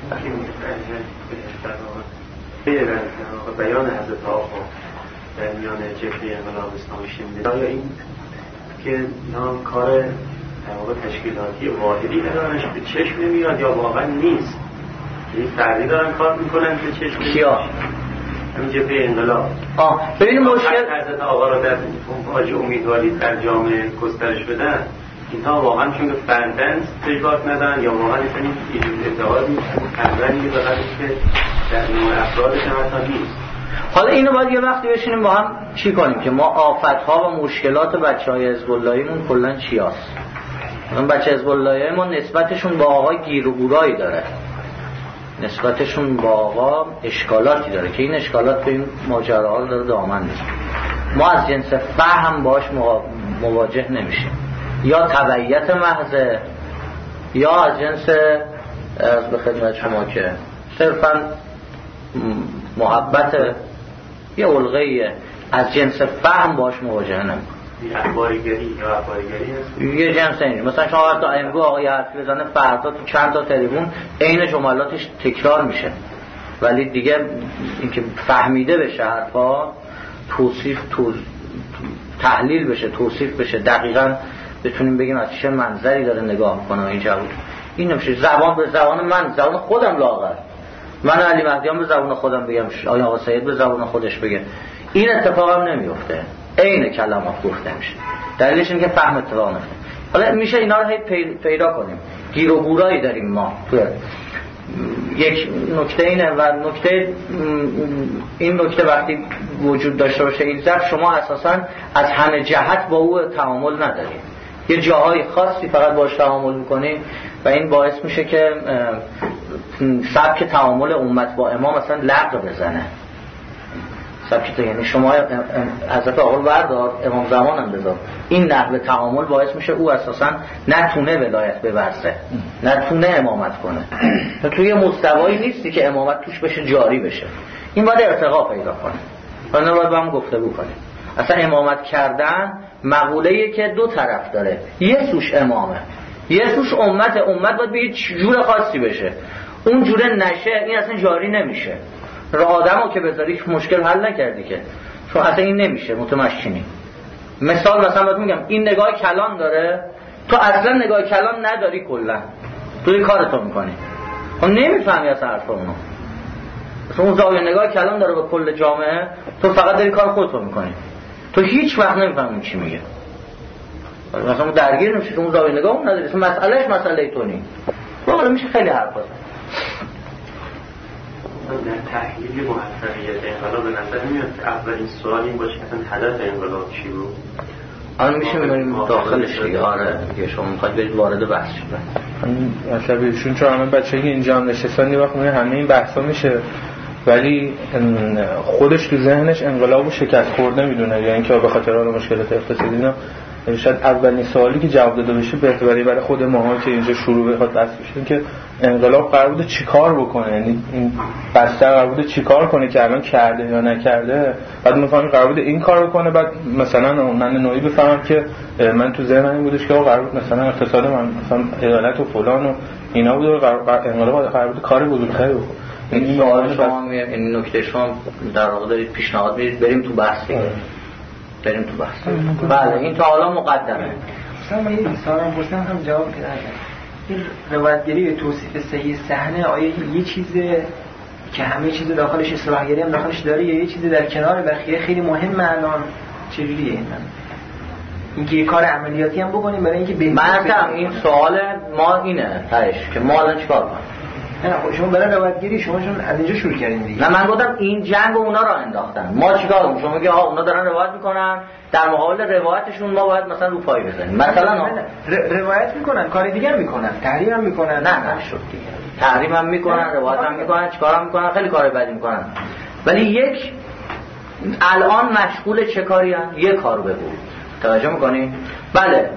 بیان حضرت آقا در میان جبهه انقلاب اسلامی شنیده. آیا این که نام کار در واقع تشکیلاتی واحدی ندارنش به چشم نمیاد یا واقعا نیست؟ این فردی دارن کار میکنن که چشم کیا؟ همین جبهه انقلاب. ببینید مشکل حضرت آقا رو در حاج امیدواری در جامعه گسترش بدن، اینها واقعا چون که فردن تجارت ندارن یا واقعا این اتحادی اولی به قدری که در نوع افرادش هم حتی نیست. حالا اینو باید یه وقتی بشینیم با هم چی کنیم که ما آفت‌ها و مشکلات بچه‌های حزب اللهیمون کلاً چی هست. اون بچه حزب اللهی ما نسبتشون با آقا گیر و گورایی داره، نسبتشون با آقا اشکالاتی داره که این اشکالات به این ماجراها داره دامن میزنه. ما از جنس فهم باش مواجه نمیشیم، یا تبعیت محضه یا از جنس از به خدمت شما که صرفاً محبت یه علقه‌ایه، از جنس فهم باش مواجهه نمی‌کنه. اخبارگری یا اخبارگری هست یه جنس اینه. مثلا شما حتی امروز آقای حرفی بزنه فردا تو چند تا تلفن عین جملاتش تکرار میشه، ولی دیگه اینکه فهمیده بشه حرفا، تحلیل بشه، توصیف بشه، دقیقاً بتونیم بگیم از چه منظری داره نگاه میکنه این جواب، این نمیشه. زبان به زبان من، زبان خودم لاغر، من علی مهدیان به زبان خودم بگم، آیا آقا سید به زبان خودش بگه، این اتفاق هم نمیفته، عین کلمات گفته میشه. دلیلش اینه که فهم اتفاق نمیفته. حالا میشه اینا رو پیدا کنیم. گیر و گورایی داریم ما تو یک نکته اینه و این نکته وقتی وجود داشته باشه این ضعف، شما اساساً از همه جهت با او تعامل ندارید، یه جاهای خاصی فقط باش تعامل میکنید و این باعث میشه که سبک تعامل امت با امام اصلا لغو بزنه. سبک یعنی شما حضرت آقا رو بردار، امام زمان هم بذار، این نحوه تعامل باعث میشه او اساسا نتونه ولایت ببرسه، نتونه امامت کنه. توی مستوایی نیستی که امامت توش بشه جاری بشه، این باید ارتقا پیدا کنه. حالا باید با هم گفتگو کنیم. اصلا امامت کردن مقوله‌ایه که دو طرف داره، یه سوش امامه، یه سوش امت باید به یه جور خاصی بشه، اون جوره نشه این اصلا جاری نمیشه. آدمو که بذاری مشکل حل نکردی که، چون اصلا این نمیشه متمشکنی. مثال مثلا باید میگم این نگاه کلان داره، تو اصلا نگاه کلان نداری، کلا تو این کارتو میکنی، خب نمیفهمی اصلا حرف اونو. اصلا اون زاویه نگاه کلان داره به کل جامعه، تو فقط داری کار خودتو میکنی، تو هیچ وقت نمیفهمی چی میگه، مثلا درگیر نمیشی، اون زاویه نگاه اون نداری، مسئلهش مسئله تو نی. حالا میشه خیلی حرفا در تحلیل موفقیت انقلاب به نظر میاد اولین سوال این باشه که هدف انقلاب چی بود؟ آن میشه ببینیم داخلش دیگه. آره دیگه شما میخواید برید وارد بحث شید. مثلا بهشون چون همه بچه‌ای که اینجا هم نشستن یه وقت همه این بحثا میشه، ولی خودش تو ذهنش انقلابو شکست خورده میدونه، یا اینکه به خاطر اون مشکلات اقتصادی اینا. شاید اولین سوالی که جواب داده بشه بهتره برای خود ماها که اینجا شروع بخواد بحث بشه که انقلاب قرار بوده چیکار بکنه، یعنی این بستر قرار بوده چیکار کنه که الان کرده یا نکرده. بعد میفهمم قرار بوده این کارو کنه، بعد مثلا من نوعی بفهمم که من تو ذهنم این بودش که قرار بود مثلا اقتصاد من مثلا عدالت و فلان و اینا بود، انقلاب قرار بوده کار بزرگتری بکنه. این سوال شما میاد، این نکته شما در واقع دارید پیشنهاد میدید بریم تو بحث دیگه. بریم تو بحث. بله این تا حالا مقدمه. مثلا من یه سوالم پرسیدم هم جواب ندادم. این روایتگری به توصیف صحیح صحنه آیا یه چیزه که همه چیز داخلش اصلاحگری هم داخلش داره یا یه چیزی در کنار بقیه خیلی مهمه؟ الان چجوریه این؟ اینکه یه کار عملیاتی هم بکنیم برای اینکه مثلا این سوال ما اینه تاش که ما الان چیکار کنیم؟ نه شما برای روایتگری شما چون از اینجا شروع کردین دیگه. نه من گفتم این جنگ اونا را انداختن، ما چیکار کنیم؟ شما میگی آها اونا دارن روایت میکنن، در مقابل روایتشون ما باید مثلا رو پای بزنیم. مثلا روایت میکنن، کار دیگه هم میکنن، تحریم هم میکنن. نه شد دیگه، تحریم هم میکنن، روایت هم میکنن، چیکار هم میکنن، خیلی کار بدی میکنن. ولی یک الان مشغول چه کاری ان؟ یک کارو بگو. توجه میکنی؟ بله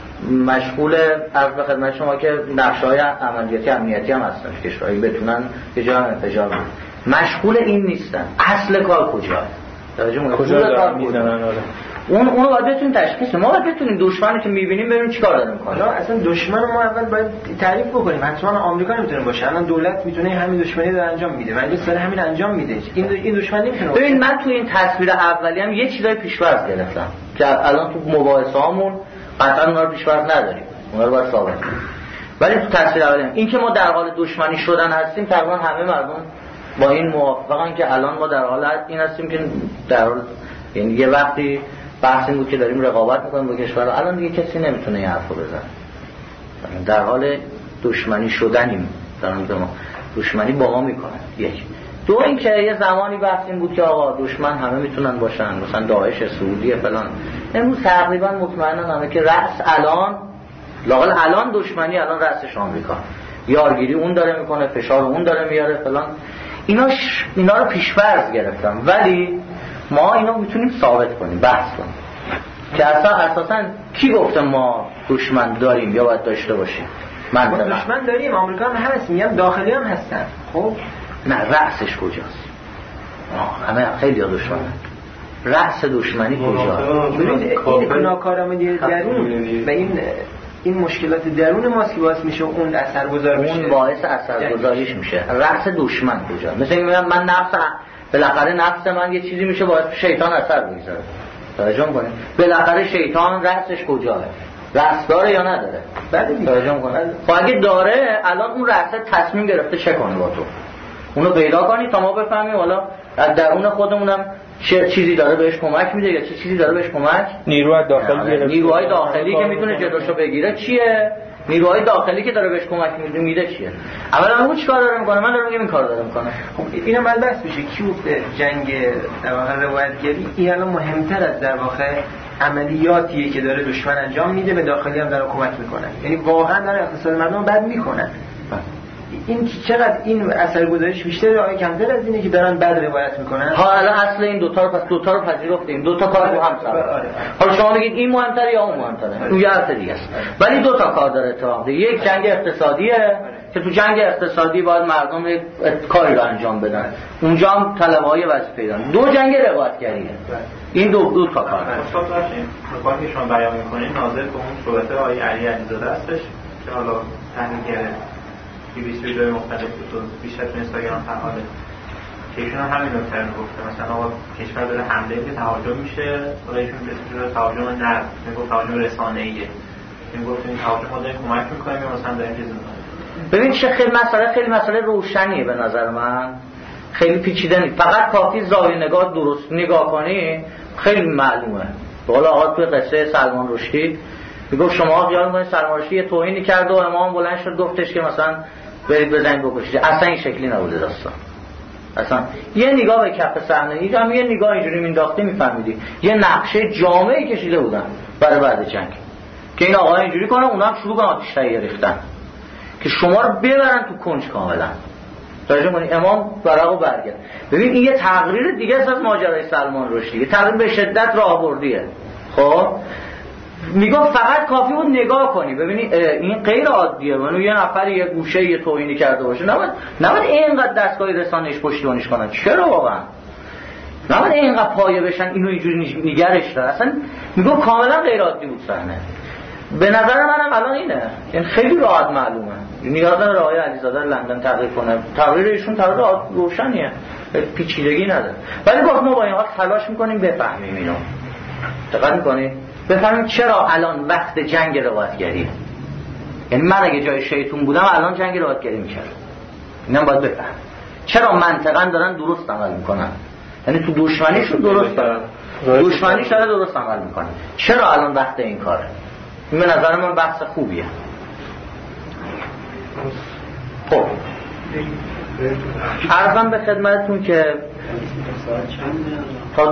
مشغول از به خدمت شما که نقشه‌های عملیاتی امنیتی هم هستن، کشورایی بتونن یه جا انفجار بدن. مشغول این نیستن. اصل کار کجاست؟ توجه میکنید؟ کجا دارن میزنن؟ اونو باید بتونیم تشخیص بدیم. ما باید بتونیم دشمنی که می‌بینیم ببینیم چیکار داره می‌کنه. اصلا دشمن ما اول باید تعریف بکنیم. حتما آمریکا نمیتونه باشه. الان دولت میتونه همین دشمنی رو انجام میده. مجلس سر همین انجام میده. این دشمن نمیتونه. ببین من تو این تصویر اولی هم یه چیزای پیش‌فرض گرفتم که الان تو مباحثه‌هامون قطعا اونا رو پیش‌فرض نداریم. اونا رو باید ثابت کنیم. ولی تو تصویر اولی این که ما در حال دشمنی شدن هستیم، تقریبا همه مردم با این موافقن که الان ما در حال این هستیم که در حال، یعنی یه وقتی بحث این بود که داریم رقابت میکنیم با کشورها، الان دیگه کسی نمیتونه این حرفو بزنه. در حال دشمنی شدنیم، دارن به ما دشمنی با ما میکنن. یک. دو اینکه یه زمانی بحث این بود که آقا دشمن همه میتونن باشن، مثلا داعش، سعودی فلان. امروز تقریبا مطمئنن همه که رأس الان دشمنی الان رأسش آمریکا، یارگیری اون داره میکنه، فشار اون داره میاره فلان. اینا رو پیش‌فرض گرفتم، ولی ما اینا میتونیم ثابت کنیم، بحث کنیم که اساساً کی گفته ما دشمن داریم یا باید داشته باشیم؟ ما دشمن داریم، آمریکا هم هست، میگم داخلی هم هستن. خب نه، رأسش کجاست؟ همه خیلی دشمنن. رأس دشمنی کجاست؟ ببینید این ناکارآمدی درون و این مشکلات درون ماست که باعث میشه اون اثرگذار بشه، اون باعث اثرگذاریش میشه. رأس دشمن کجا؟ مثلا میگم من بالاخره نفس من یه چیزی میشه باعث شیطان اثر بگذاره. توجه کنید بالاخره شیطان رأسش کجاست؟ رأس داره یا نداره؟ توجه کنید. خب اگه داره الان اون رأس تصمیم گرفته چه کنه با تو؟ اونو پیدا کنی تا ما بفهمیم حالا از درون خودمونم چه چیزی داره بهش کمک میده یا چه چیزی داره بهش کمک. نیروهای داخلی نیروهای داخلی که میتونه جلوشو بگیره چیه؟ نیروهای داخلی که داره بهش کمک میده چیه؟ اولا اون چیکار داره میکنه؟ من دارم میگم این کار داره میکنه. خب اینم بعد بحث میشه کیو جنگ در واقع روایتگری این الان مهمتر از در واقع عملیاتیه که داره دشمن انجام میده، به داخلی هم داره کمک میکنه، یعنی واقعا داره اقتصاد مردم بد میکنن. این چقدر این اثرگذاریش بیشتره یا کمتر از اینه که دارن بد روایت میکنن؟ ها الان اصل این دوتا رو پذیرفتیم، دوتا کار با هم سر. حالا شما میگید این مهمتره یا اون مهمتره، اون یه حرف دیگه است. ولی دوتا کار داره اتفاق. یک جنگ اقتصادیه که تو جنگ اقتصادی باید مردم کاری رو انجام بدن، اونجا هم طلبهای وظیفه دارن. دو جنگ روایتگریه. این دو تا کار. استاد باشین نکاتی که شما بیان میکنین ناظر به اون صحبت آقای علی علیزاده هستش که حالا تحلیل BBC ویدیوهای مختلف بود بیشتر تو اینستاگرام فعاله که ایشون هم همین نکته رو گفته، مثلا آقا کشور داره حمله که تهاجم میشه، حالا ایشون اسمش تهاجم نرم میگفت، تهاجم رسانه‌ایه، میگفت این تهاجم ما داریم کمک میکنیم یا مثلا داریم چیز میکنیم. ببین چه خیلی مسئله روشنیه به نظر من، خیلی پیچیده نیست، فقط کافی زاویه نگاه درست نگاه کنی خیلی معلومه. به قول آقا توی قصه سلمان رشدی میگفت شما خیال می‌کنید سلمان رشدی یه توهینی کرد و امام بلند شد گفتش که مثلا برید بزنید بکشید. اصلا این شکلی نبوده داستان. اصلا یه نگاه به کف صحنه، اینجا یه نگاه اینجوری مینداختی میفهمیدی یه نقشه جامعی کشیده بودن برای بعد جنگ که این آقا اینجوری کنه، اونا هم شروع کنن آتش تهیه ریختن که شما رو ببرن تو کنج کاملا. توجه کنید امام برقو برگرد. ببین این یه تقریر دیگه از ماجرای سلمان رشدی، یه تقریر به شدت راهبردیه. خب میگم فقط کافی بود نگاه کنی ببینی این غیر عادیه، منو یه نفر یه گوشه یه توهینی کرده باشه نباید اینقدر دستگاه رسانه‌ایش پشتیبانیش کنن. چرا واقعا نباید اینقدر پایه بشن اینو اینجوری نگرش داره؟ اصلا میگم کاملا غیر عادی بود صحنه. به نظر منم الان اینه، این خیلی راحت معلومه، نیاز نداره آقای علیزاده لندن تقریر کنه، تقریر ایشون تقریر روشنیه، پیچیدگی نداره. ولی گفت ما با این حال تلاش میکنیم بفهمیم اینو. دقت میکنید بفهمیم چرا الان وقت جنگ روایتگریه. یعنی من اگه جای شیطون بودم الان جنگ روایتگری میکردم. اینم باید بفهم چرا منطقاً دارن درست عمل میکنن، یعنی تو دشمنیشون درست دارن، دشمنیش داره درست عمل میکنه. چرا الان وقت این کاره؟ این به نظر من بحث خوبیه. خب عرضم به خدمتتون که تا 2:30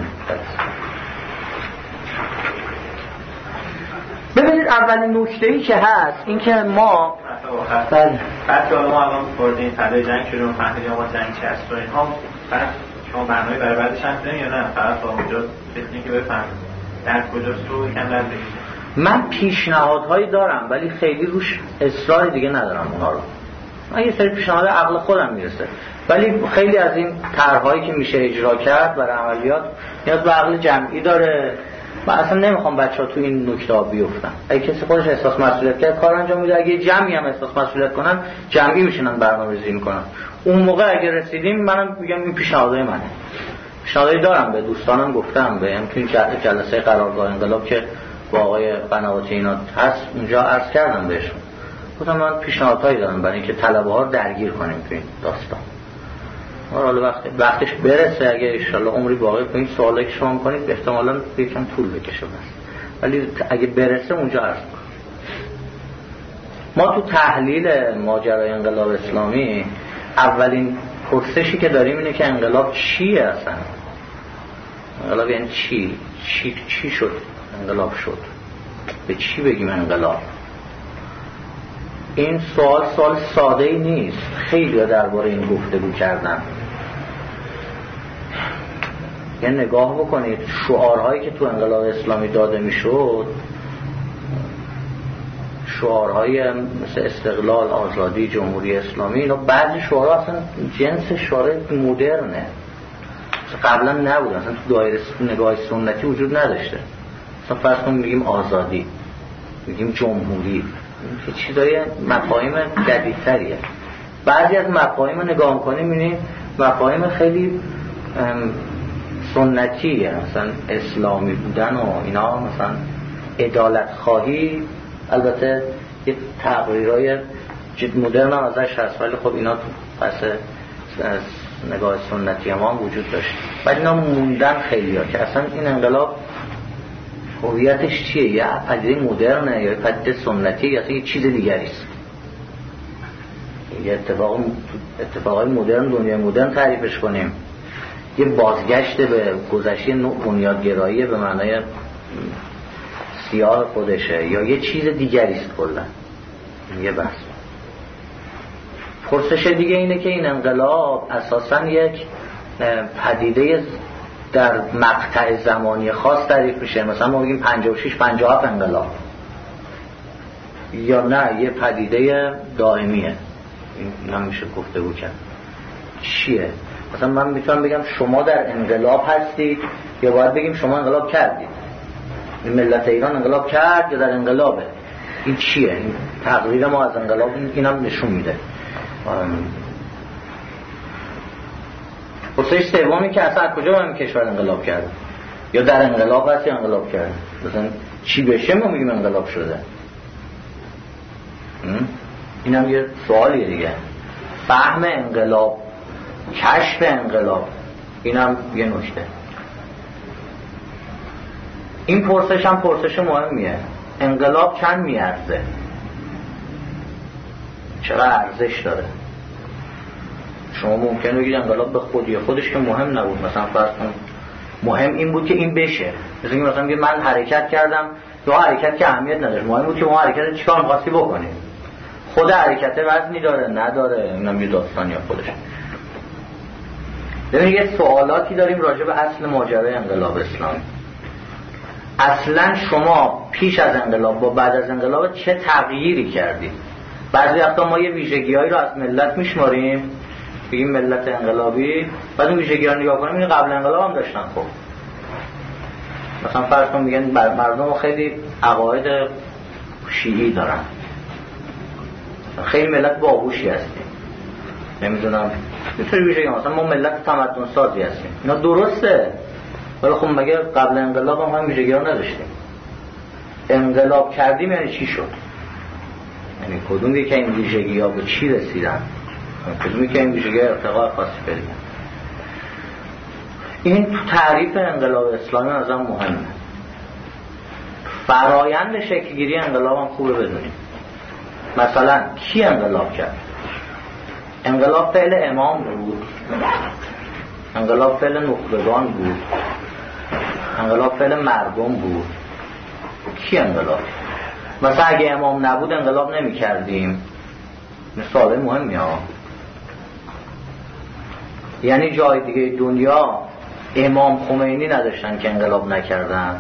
ببینید اولین نکته‌ای که هست این که ما بعد که ما الان وارد این فضای جنگ شدیم فهمیدیم ما جنگ چی هست و اینها، بعد شما برنامه برای بعدش هم دارین یا نه فقط تا اونجا تکنیکی بفهمید در کجاست رو یکم درد بگیرید؟ من پیشنهادهایی دارم ولی خیلی روش اصرار دیگه ندارم اونها رو. من یه سری پیشنهاد عقل خودم میرسه ولی خیلی از این طرح‌هایی که میشه اجرا کرد برای عملیات نیاز به عقل جمعی داره. من اصلا نمیخوام بچه‌ها تو این نکته‌ها بیفتن. اگه کسی خودش احساس مسئولیت کرد کار انجام میده، اگه جمعی هم احساس مسئولیت کنن جمعی میشنن برنامه‌ریزی میکنن. اون موقع اگه رسیدیم منم میگم این پیشنهادهای منه. پیشنهادی دارم به دوستانم گفتم به این جلسه قرارگاه انقلاب که با آقای قنواتی اینا هست اونجا عرض کردم بهشون، گفتم من پیشنهادهایی دارم برای اینکه طلبه ها رو درگیر کنیم تو این داستان. حالا وقتش برسه اگه ان شاء الله عمری باقی کنید سوالی که شما می‌کنید احتمالاً یکم طول بکشه بس، ولی اگه برسه اونجا عرض کنم. ما تو تحلیل ماجرای انقلاب اسلامی اولین پرسشی که داریم اینه که انقلاب چیه اصلا؟ انقلاب یعنی چی شد؟ انقلاب شد به چی بگیم انقلاب؟ این سوال ساده ای نیست. خیلی درباره این گفتگو کردن. یه نگاه بکنید شعارهایی که تو انقلاب اسلامی داده میشد، شعارهای مثل استقلال، آزادی، جمهوری اسلامی، اینا بعضی شعارها اصلا جنس شعار مدرنه، قبلا نبود، اصلا تو دایره نگاه سنتی وجود نداشته. مثلا فرض کنیم میگیم آزادی، میگیم جمهوری، که چیزای مفاهیم جدیدتریه. بعضی از مفاهیم رو نگاه کنیم می‌بینیم مفاهیم خیلی سنتیه، مثلا اسلامی بودن و اینا، مثلا عدالت خواهی. البته یه تغییرای مدرن هم ازش هست، ولی خب اینا تو پس نگاه سنتی هم وجود داشت. ولی اینا موندن خیلی ها که اصلا این انقلاب هویتش چیه؟ یه پدیده مدرنه یا پدیده سنتی یا یه چیز دیگری است؟ یه اتفاقای مدرن، دنیای مدرن تعریفش کنیم، یه بازگشت به گذشته نوع بنیادگرایی به معنای سیاه خودشه یا یه چیز دیگری است؟ کلا یه بحث. پرسش دیگه اینه که این انقلاب اساساً یک پدیده در مقطع زمانی خاص تعریف میشه، مثلا ما بگیم 56 57 انقلاب، یا نه یه پدیده دائمیه؟ این هم میشه گفتگو کرد. چیه؟ مثلا من میتونم بگم شما در انقلاب هستید، یا باید بگیم شما انقلاب کردید؟ این ملت ایران انقلاب کرد یا در انقلابه؟ این چیه؟ این تقریر ما از انقلاب این هم نشون میده. پرسش سومی که اصلا کجا همین کشور انقلاب کرده؟ یا در انقلاب هست یا انقلاب کرده؟ مثلا چی بشه ما میگیم انقلاب شده؟ این هم یه سوالیه دیگه. فهم انقلاب، کشف انقلاب، این هم یه نکته. این پرسش هم پرسش مهمیه. انقلاب چند میارزه؟ چقدر ارزش داره؟ شما ممکنه بگید انقلاب به خودش که مهم نبود، مثلا فرض کن مهم این بود که این بشه، مثلا میگه من حرکت کردم، یا حرکت که اهمیت نداره، مهم بود که ما حرکت چیکار می‌خواستی بکنیم. خود حرکت وزنی داره نداره، اینم یه داستانی خودش. ببینید یه سوالاتی داریم راجع به اصل ماجرای انقلاب اسلامی. اصلا شما پیش از انقلاب با بعد از انقلاب چه تغییری کردید؟ بعضی وقتا ما یه ویژگی‌هایی رو از ملت میشماریم، بگیم ملت انقلابی، بعد اون ویژگی‌ها رو نگاه کنیم این قبل انقلاب هم داشتن. خب مثلا فرض کن میگن مردم خیلی عقاید شیعی دارن، خیلی ملت باهوشی هستیم، نمیدونم میتونی ویژگی مثلا ما ملت تمدن سازی هستیم، اینا درسته، ولی خب مگه قبل انقلاب هم ویژگی‌ها نداشتیم؟ انقلاب کردیم یعنی چی شد؟ یعنی کدوم یک این ویژگی‌ها به چی رسیدن؟ کدومی که این ویژگی ارتقاء خاصی پیدا کرد؟ این تو تعریف انقلاب اسلامی از هم مهمه. فرایند شکلگیری انقلاب هم خوبه بدونیم. مثلا کی انقلاب کرد؟ انقلاب فعل امام بود، انقلاب فعل نخبگان بود، انقلاب فعل مردم بود. کی انقلاب؟ مثلا اگه امام نبود انقلاب نمی کردیم. مثال مهمی ها. یعنی جای دیگه دنیا امام خمینی نداشتن که انقلاب نکردن.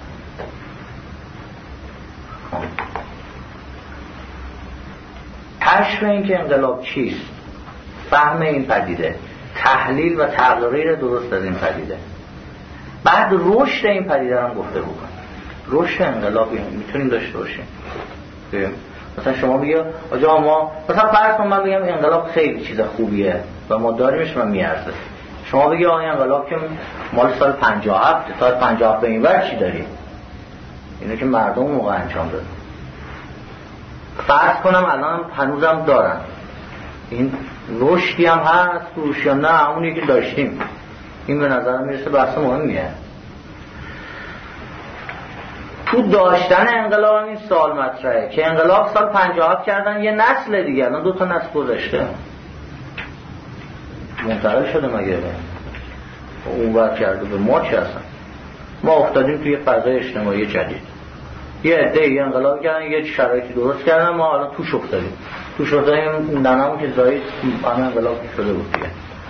کشف این که انقلاب چیست، فهم این پدیده، تحلیل و تقریر درست از این پدیده، بعد رشد این پدیده هم گفته بکن. رشد انقلابی میتونیم داشته باشیم. مثلا شما بگید آجا ما مثلا فرض کن من بگم انقلاب خیلی چیز خوبیه و ما داریمش و میارزه. شما بگید آقا انقلاب که مال سال 57 تا 57 به این ور چی داریم؟ اینه که مردم موقع انجام دادن. فرض کنم الان هنوزم دارن، این رشدی هم هست روش یا نه اونی که داشتیم. این به نظر میرسه بحث مهمیه. تو داشتن انقلاب این سال مطرحه که انقلاب سال 57 کردن، یه نسل دیگه الان 2 نسل گذشته منتقل شده مگه اون وقت کرده به ما چه هستن؟ ما افتادیم توی فضای اجتماعی جدید، یه عده‌ای انقلاب کردن، یه شرایطی درست کردن، ما الان توش افتادیم. ننمون که زایید همه انقلاب شده بود دیگه،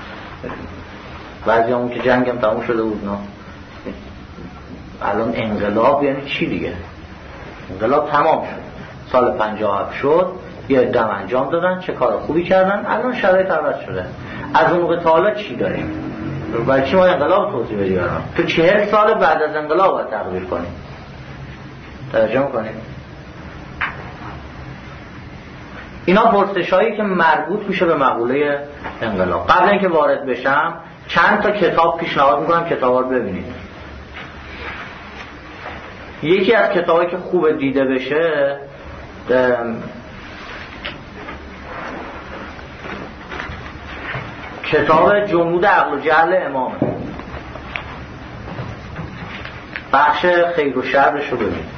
بعضی همون که جنگ هم تموم شده بود. نه الان انقلاب یعنی چی دیگه؟ انقلاب تمام شد، سال 57 شد، یه عده انجام دادن، چه کار خوبی کردن، الان شرایط عوض شده. از اون موقع تا حالا چی داریم؟ برای چی ما انقلاب توضیح بدیم؟ تو 40 سال بعد از انقلاب باید تغییر کنیم. ترجمه کنیم. اینا پرسش‌هایی که مربوط میشه به مقوله انقلاب. قبل اینکه وارد بشم چند تا کتاب پیشنهاد میکنم کتابا رو ببینید. یکی از کتابایی که خوب دیده بشه کتاب جمود عقل و جهل امام، بخش خیر و شرش رو ببینید.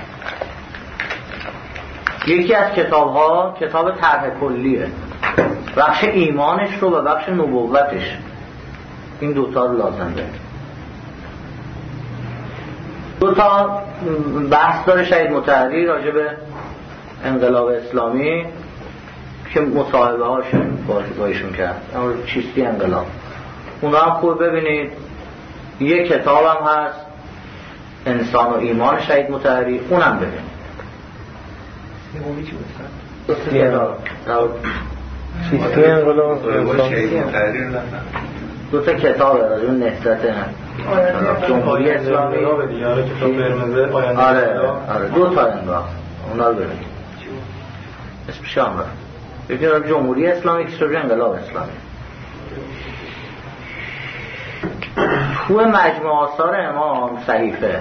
یکی از کتاب‌ها کتاب طرح کلیه، بخش ایمانش رو و بخش نبوتش، این دوتا رو لازم داره. دوتا بحث داره شهید مطهری راجع به انقلاب اسلامی که مصاحبه هاش بایشون کرد، اما چیستی انقلاب، اون هم خوب ببینید. یک کتاب هم هست انسان و ایمان شهید مطهری، اونم ببینید. چیستی انقلاب دو تا کتاب راجع به نهضت جمهوری اسلامی. آره دو تا انقلاب، اونا رو ببینید. اسمش هم را یکی راجع جمهوری اسلامی، یکی راجع انقلاب اسلامی. تو مجموع آثار امام صحیفه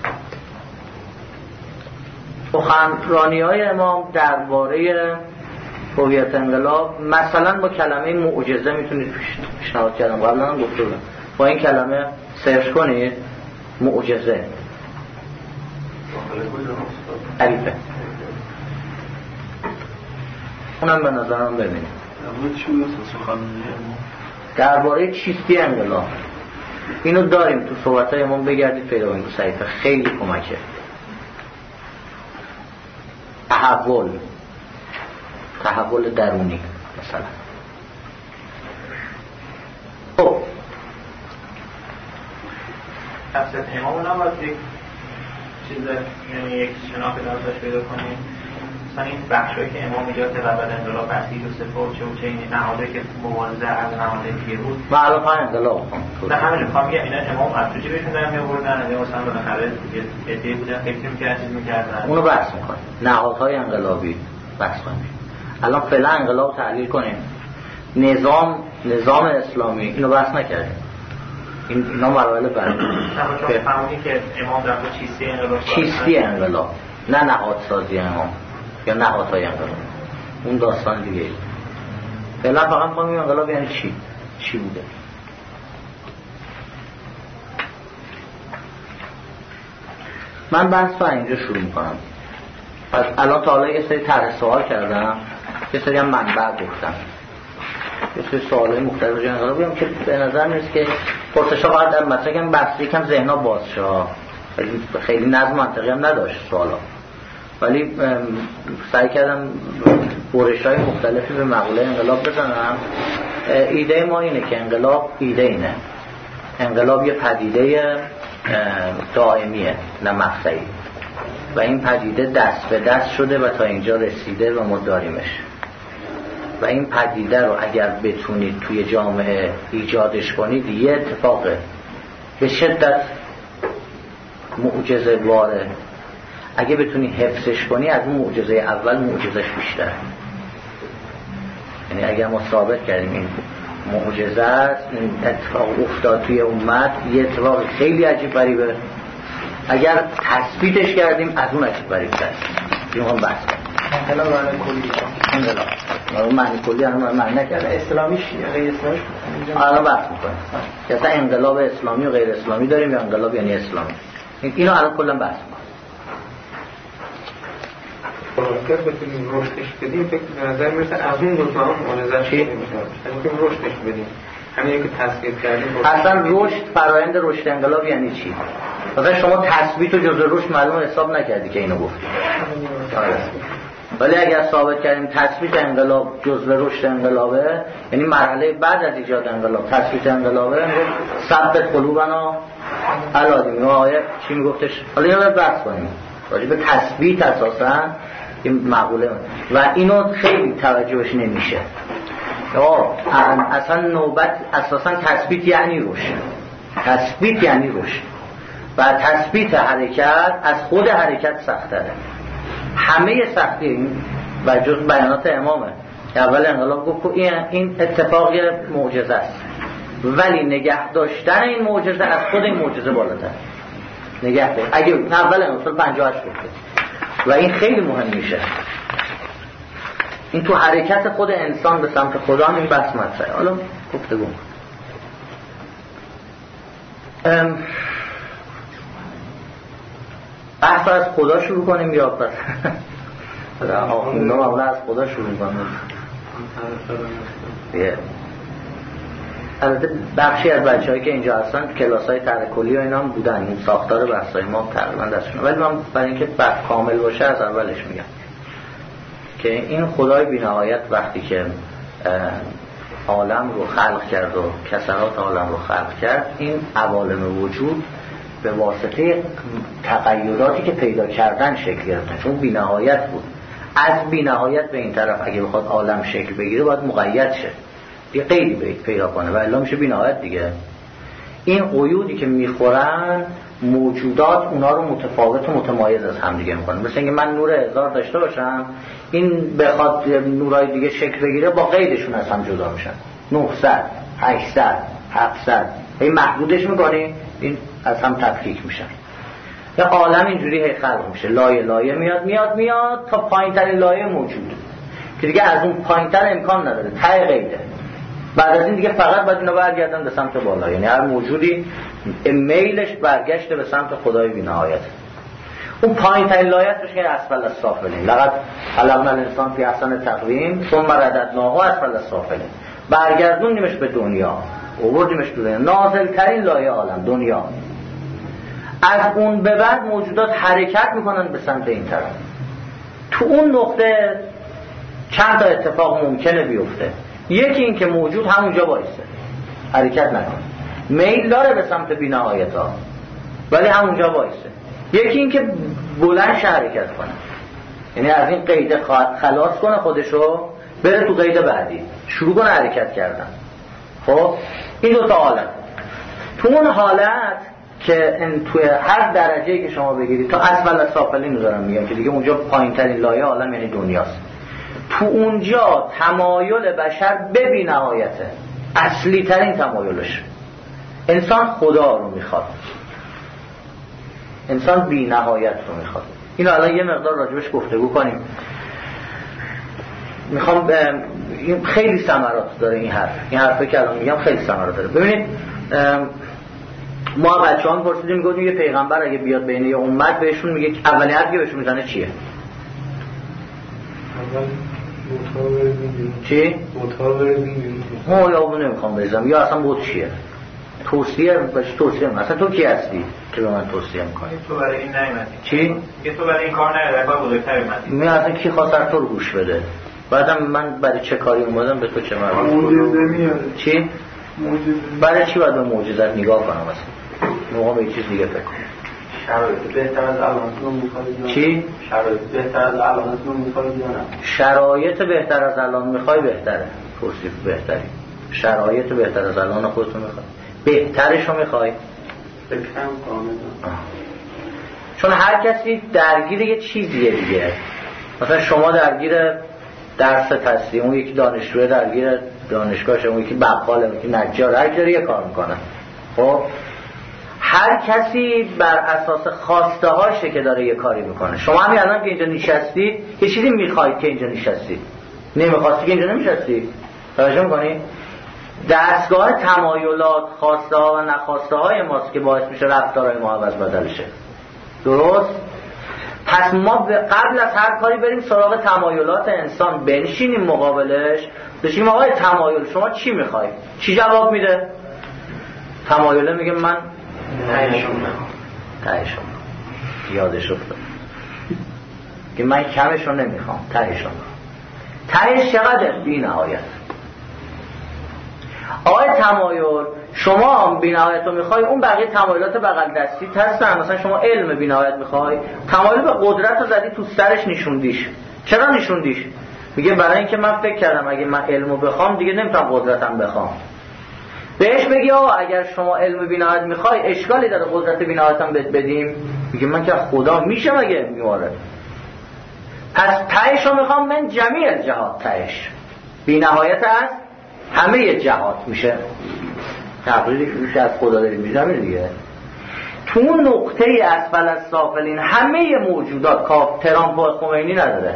سخنرانی‌های امام درباره هویت انقلاب، مثلا با کلمه معجزه میتونید پیشنهاد کردم، قبلا هم گفته بودم، با این کلمه سرچ کنید معجزه عریفه، اونم به نظرم ببینید. درباره چیستی انقلاب اینو داریم تو صحبت‌های امام، بگردید پیدا کنید تو صحیفه، خیلی کمکه. تحول درونی مثلا. خب تفسیر امام هم باید یک چیز، یعنی یک شناخت درستش پیدا کنیم. مثلا این بخشایی که امام اینجا تقبل انقلاب بحثی و صفات چه این نهاده که مبارزه از نهاده دیگه بود، معلوم ها انقلاب نه همه جا میگه اینا امام افروجی بهشون دارن می‌آوردن، یا مثلا بالاخره یه عده بودن فکر می‌کردن چیز می‌کردن، اونو بحث می‌کنیم. نهادهای انقلابی بحث کنیم. الان فعلا انقلاب تحلیل کنیم. نظام اسلامی اینو بحث نکردیم. اینا مراحل بعدی. چون فهمیدی که امام در واقع چیستی انقلاب، چیستی انقلاب، نه نهادسازی امام یا نهادهای انقلاب، اون داستان دیگه. فعلا فقط می‌گیم انقلاب یعنی چی بوده. من بحث رو اینجا شروع میکنم. پس الان تا حالا یه سری طرح سوال کردم، یه سری هم منبع گفتم، یه سری سوالای مختلف راجع به انقلاب هم که به نظر میاد که پرسش‌ها باید در مطلب کم بحث یکم ذهن‌ها باز شه. خیلی نظم منطقی هم نداشت سوالا، ولی سعی کردم برش‌های مختلفی به مقوله انقلاب بزنم. ایده ما اینه که انقلاب ایده اینه، انقلاب یه پدیده دائمیه نه مقطعی، و این پدیده دست به دست شده و تا اینجا رسیده و ما داریمش، و این پدیده رو اگر بتونید توی جامعه ایجادش کنید یه اتفاق به شدت معجزه واره. اگه بتونی حفظش کنی از اون معجزه اول معجزش بیشتره. یعنی اگر ما ثابت کردیم این معجزه است، این اتفاق افتاد توی امت، یه اتفاق خیلی عجیب غریبه، اگر تثبیتش کردیم از اون عجیب غریب تر میخوام بحث کنم. انقلاب معنی کلی انقلاب معنی کلی معنی نکرده اسلامیش غیر اسلامیش الان بحث میکنیم که اصلا انقلاب اسلامی و غیر اسلامی داریم یا انقلاب یعنی اسلامی. اینو الان کلا بحث میکنیم. اگر بتونیم رشدش بدیم فکر به نظر میرسه از اون دو تا هم منظر شده میشه. اگه رشدش بدیم همین که تصویب کردیم اصلا رشد فرآیند رشد انقلاب یعنی چی؟ مثلا شما تثبیت و جزء رشد معلوم حساب نکردی که اینو گفتی. ولی اگر ثابت کردیم تثبیت انقلاب جزء رشد انقلابه، یعنی مرحله بعد از ایجاد انقلاب تثبیت انقلابه، ثبت قلوبنا علادیم. آیه چی میگفتش؟ حالا اینو بحث کنیم راجع به تثبیت. اساسا این مقوله و اینو خیلی توجهش نمیشه. اصلا نوبت اساسا تثبیت یعنی رشد. تثبیت یعنی رشد و تثبیت حرکت از خود حرکت سخت‌تره. همه سختی این و جز بیانات امامه که اول انقلاب گفت این اتفاق معجزه است، ولی نگه داشتن این معجزه از خود این معجزه بالاتر. نگه داشت اگه اول انقلاب 58 گفته و این خیلی مهم میشه. این تو حرکت خود انسان به سمت خدا هم این بحث مطرحه. حالا گفتگو بحث از خدا شروع کنیم یا پس آخونده از خدا شروع کنیم؟ البته بخشی از بچه هایی که اینجا هستن کلاس های طرح کلی و اینا هم بودن، این ساختار بحث های ما تقریبا دستشون، ولی من برای اینکه بحث کامل باشه از اولش میگم که این خدای بی‌نهایت وقتی که عالم رو خلق کرد و کسرات عالم رو خلق کرد، این عوالم وجود به واسطه تغییراتی که پیدا کردن شکل گرفتن، چون بی‌نهایت بود. از بی‌نهایت به این طرف اگه بخواد عالم شکل بگیره باید مقید شه، یه قیدی پیدا کنه و الا میشه بی‌نهایت دیگه. این قیودی که میخورن موجودات اونا رو متفاوت و متمایز از هم دیگه میکنن. مثل اینکه من نور 1000 داشته باشم، این بخواد نورای دیگه شکل بگیره با قیدشون از هم جدا میشن. 900 800 700 این محدودش میکنی، این از هم تفکیک میشن. یه عالم اینجوری خلق میشه، لایه لایه میاد تا پایین ترین لایه موجود که دیگه از اون پایین تر امکان نداره، ته قیده. بعد از این دیگه فقط باید اینا برگردن به سمت بالا، یعنی هر موجودی میلش برگشته به سمت خدای بی‌نهایت. اون پایین ترین لایه‌اش میشه اسفل السافلین. لقد خلقنا الانسان فی احسن تقویم ثم رددناه اسفل السافلین. برگردوندیمش به دنیا، آوردیمش به دنیا، نازل ترین لایه عالم دنیا. از اون به بعد موجودات حرکت میکنن به سمت این طرف. تو اون نقطه چند تا اتفاق ممکنه بیفته. یکی این که موجود همونجا وایسه، حرکت نکنه، میل داره به سمت بی‌نهایت ها ولی همونجا وایسه. یکی این که بلند حرکت کنه، یعنی از این قید خلاص کنه خودشو، بره تو قید بعدی، شروع کنه حرکت کردن. خب این دو تا حالت. تو اون حالت که توی هر درجه‌ای که شما بگیرید تا اسفل السافلین دارم میگم که دیگه اونجا پایین‌ترین لایه عالم یعنی دنیاست. تو اونجا تمایل بشر به بی‌نهایته، اصلی ترین تمایلش. انسان خدا رو میخواد، انسان بی‌نهایت رو میخواد. اینو الان یه مقدار راجبش گفتگو کنیم. میخوام این خیلی ثمرات داره این حرفی که الان میگم خیلی ثمرات داره. ببینید ما بچه‌ها پرسیدیم گفتیم یه پیغمبر اگه بیاد بین یه امت بهشون میگه اولین حرفی که بهشون میزنه چیه؟ چی؟ ما یا اون نمیخوام بریزم یا اصلا بود چیه؟ توصیه اصلا تو کی هستی که به من توصیه میکنی؟ تو برای این نیومدی. چی؟ که تو برای این کار نیومدی، باید بزرگتر اومدی. من اصلا کی خواست تو رو گوش بده؟ بعدم من برای چه کاری اومدم به تو چه مربوطه؟ معجزه میاد. چی؟ برای چی باید به معجزات نگاه کنم اصلا؟ موقع به چیز دیگه فکر کنم. شرایط بهتر از الانتون میخواید؟ چی؟ شرایط بهتر از الانتون میخواید یا نه؟ شرایط بهتر از الان میخوای بهتره. توصیف بهتری. شرایط بهتر از الان خودتون میخوای. بهترشو میخوای؟ فکرم کاملا. چون هر کسی درگیر یه چیزیه دیگه. مثلا شما درگیر درس هستی، اون یکی دانشجو درگیر دانشگاهشه، اون یکی بقاله، اون یکی نجار، هر کی داره یه کار میکنه. خب هر کسی بر اساس خواسته هاشه که داره یه کاری میکنه. شما همین الان که اینجا نشستید یه چیزی میخواید که اینجا نشستید، نمیخواستی که اینجا نمیشستی. توجه میکنید؟ دستگاه تمایلات، خواسته ها و نخواسته های ماست که باعث میشه رفتارهای ما عوض بدل شه. درست؟ پس ما قبل از هر کاری بریم سراغ تمایلات انسان، بنشینیم مقابلش بشیم آقای تمایل شما چی میخوای؟ چی جواب میده؟ تمایله میگه من تهشون یادش افتاد که من کمشو نمیخوام، تهشون تهش چقدر؟ بی نهایت. آقای تمایل شما بی نهایت رو میخوای، اون بقیه تمایلات بغل دستی هستن. مثلا شما علم بی نهایت میخوای، تمایل به قدرت رو زدی تو سرش نشوندیش. چرا نشوندیش؟ میگه برای اینکه من فکر کردم اگه من علمو بخوام دیگه نمیتونم قدرتم بخوام. بهش بگی آقا اگر شما علم بی نهایت میخوای اشکالی داره قدرت بی نهایتم بهت بدیم؟ میگه من که خدا میشه مگه میواره. پس تهش رو میخوام من جمیع الجهات، تهش بی نهایت است همه جهات میشه. تقریری که میشه از خدا داریم میزنه دیگه. تو اون نقطه اسفل از سافلین همه موجودات، کاف ترامپ و خمینی نداره،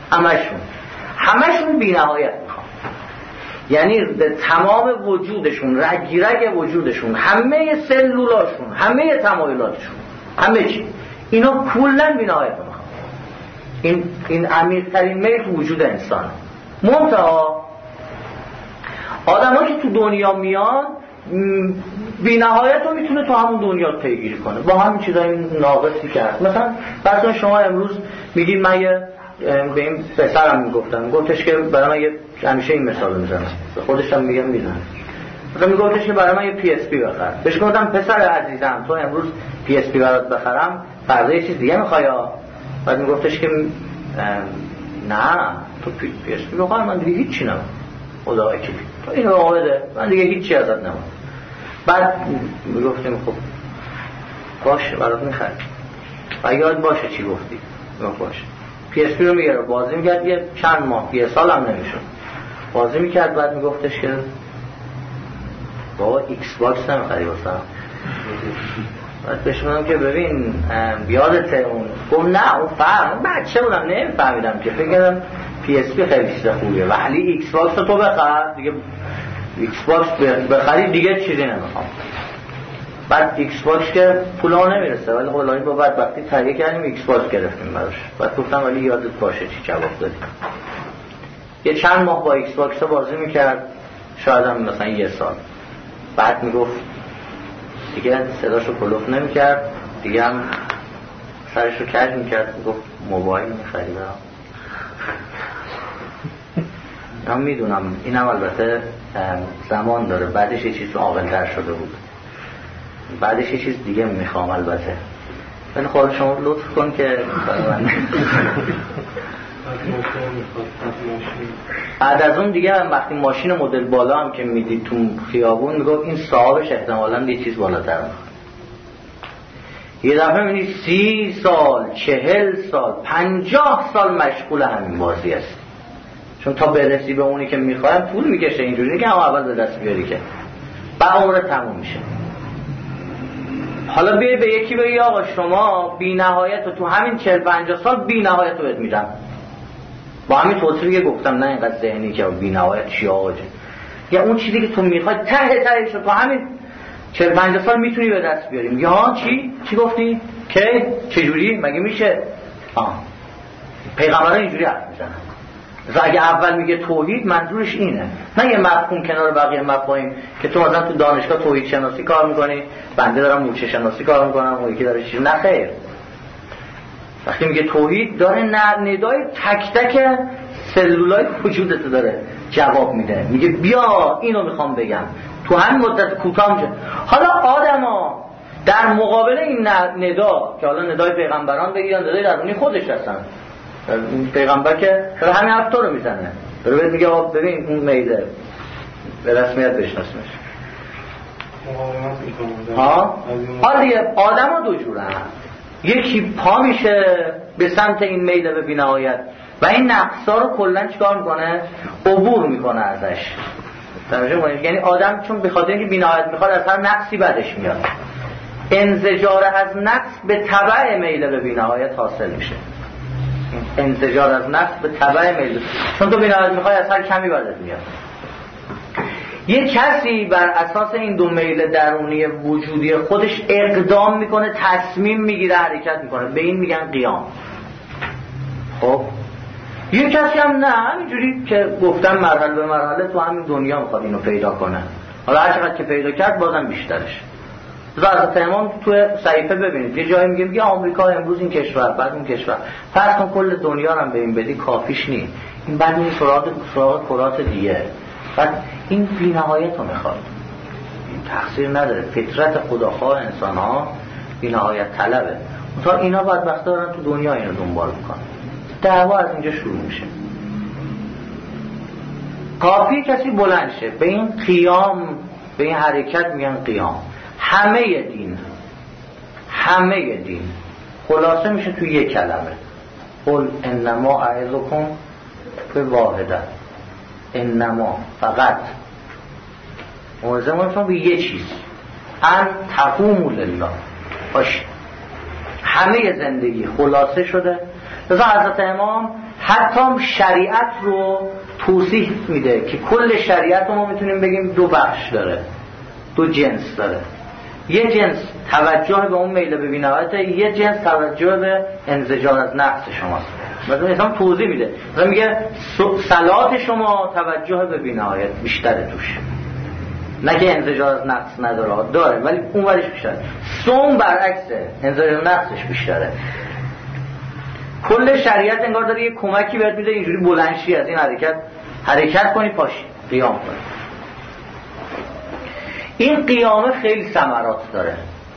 همشون بی نهایت میخوان. یعنی تمام وجودشون، رگ وجودشون، همه سلولاشون، همه تمایلاتشون، همه چی اینا کلن بی نهایت میخوان. این عمیق‌ترین میل تو وجود انسان. منتها آدم‌ها که تو دنیا میان بی نهایت رو میتونه تو همون دنیا پیگیری کنه با همین چیزای ناقصی که هست. مثلا فرض شما امروز میگین من به این پسرم میگفتم، گفتش که برای من همیشه این مثال میزنم، خودش هم میگم میزنم، مثلا میگفتش که برای من یه پی اس پی بخر. بهش گفتم پسر عزیزم تو امروز پی اس پی برات بخرم فردا یه چیز دیگه میخوای؟ بعد میگفتش که نه تو پی اس پی بخر من دیگه هیچ چی نمیخوام، خدا وکیلی تو اینو آمده من دیگه هیچ چی ازت نمیخوام. بعد میگفتیم خب باشه برات میخرم و یاد باشه چی گفتی. باشه پی اس پی رو میگره بازی میکرد یه چند ماه یه سال هم نمیشون بازی میکرد. بعد میگفتش که بابا ایکس باکس نمیخری واسم. بعد بهش میگم که ببین یادته اون؟ گفت نه اون فرق بچه بودم نمیفهمیدم که فکر کردم پی اس پی خیلی چیز خوبیه ولی ایکس باکس رو تو بخر دیگه، ایکس باکس بخری دیگه چیزی نمیخوام. بعد ایکس باکس که پولا نمیرسه ولی قولایی با بعد وقتی تهیه کردیم ایکس باکس گرفتیم براش. بعد گفتم ولی یادت باشه چی جواب دادی. یه چند ماه با ایکس باکس بازی میکرد، شاید هم مثلا یه سال. بعد میگفت دیگه صداشو کلوف نمیکرد دیگه، هم سرشو کج میکرد، میگفت موبایل میخری برام. من میدونم اینم البته زمان داره، بعدش یه چیز عاقل‌تر شده بود، بعدش یه چیز دیگه میخوام البته. ولی خود شما لطف کن که بعد از اون دیگه وقتی ماشین مدل بالا هم که میدید تو خیابون میگفت این صاحبش احتمالاً یه چیز بالاتر میخواد. یه دفعه میبینی 30 سال 40 سال 50 سال مشغول همین بازی است، چون تا برسی به اونی که میخوایم طول میکشه. اینجوری که هم اول به دست بیاری که بعد عمر تموم میشه. حالا بیای به یکی بگی آقا شما بی نهایت رو تو همین 40-50 سال بی نهایت رو بهت میدم، با همین توصیفی که گفتم، نه اینقدر ذهنی که بی نهایت چی آقا جون، یا اون چیزی که تو میخوای تهش رو تو همین 40-50 سال میتونی به دست بیاری. میگه ها چی گفتی؟ که چجوری؟ مگه میشه؟ پیغمبران اینجوری حرف میزنن. اگه اول میگه توحید منظورش اینه، نه یه مفهوم کنار بقیه مفاهیم که تو مثلا تو دانشگاه توحید شناسی کار میکنی، بنده دارم مورچه شناسی کار میکنم، اون یکی داره چیز. نه خیر، وقتی میگه توحید داره ندای تک تک سلولای وجودت داره جواب میده، میگه بیا اینو میخوام بگم تو همین مدت کوتاه میشه. حالا آدما در مقابل این ندا که حالا ندای پیغمبران بگیرن، ندای درونی خودش هستن. پیغمبر که همین حرف تو رو میزنه، داره میگه ببین اون میده به رسمیت بشناسمش. حالا دیگه آدم ها دو جوره هم، یکی پا میشه به سمت این میده به بی‌نهایت و این نقصا رو کلن چیکار میکنه؟ عبور میکنه ازش. یعنی آدم چون بخاطر اینکه بی‌نهایت میخواد از هر نقصی بدش میاد، انزجار از نفس به تبع میل به بی‌نهایت حاصل میشه. انزجار از نفس به تبع میل، چون تو بی‌نهایت میخوای از هر کمی بدت میاد. یه کسی بر اساس این دو میل درونی وجودی خودش اقدام میکنه، تصمیم میگیره، حرکت میکنه، به این میگن قیام. خب یه کسی هم نه، اینجوری که گفتم مرحله به مرحله تو همین دنیا میخواد اینو پیدا کنه، حالا هر چقدر که پیدا کرد بازم بیشترش. حضرت امام تو صحیفه ببینید یه جایی میگه آمریکا امروز این کشور، بعد اون کشور، فرض کن کل دنیا رو هم به این بدی کافیش نیست، این بعد این سراغ کرات دیگه، بعد این بی‌نهایت رو میخواد. این تقصیر نداره، فطرت خداخواه انسان ها بی‌نهایت طلبه، تا اینا بدبختا دارن تو دنیا اینو دنبال میکنن. دعوا از اینجا شروع میشه. کافی کسی بلند شه، به این قیام، به این حرکت میگن قیام. همه دین خلاصه میشه تو یک کلمه، قل انما اعظکم به واحده، انما فقط موعظه‌تون به یه چیز، ان تقوموا لله. باشه، همه زندگی خلاصه شده. لذا حضرت امام حتی شریعت رو توضیح میده که کل شریعت رو ما میتونیم بگیم دو بخش داره، دو جنس داره. یه جنس توجه به اون میل به بی‌نهایت، یه جنس توجه به انزجار از نفس شماست. مثلا اسلام توضیح میده، مثلا میگه صلات شما توجه به بی‌نهایت بیشتره توش، نه که انزجار از نفس نداره، داره ولی اون ورش بیشتره. صوم برعکسه، انزجار نفسش بیشتره. کل شریعت انگار داره یه کمکی بهت میده، اینجوری بلندشی از این حرکت کنی، پاشی قیام کنی. این قیامه خیلی ثمرات داره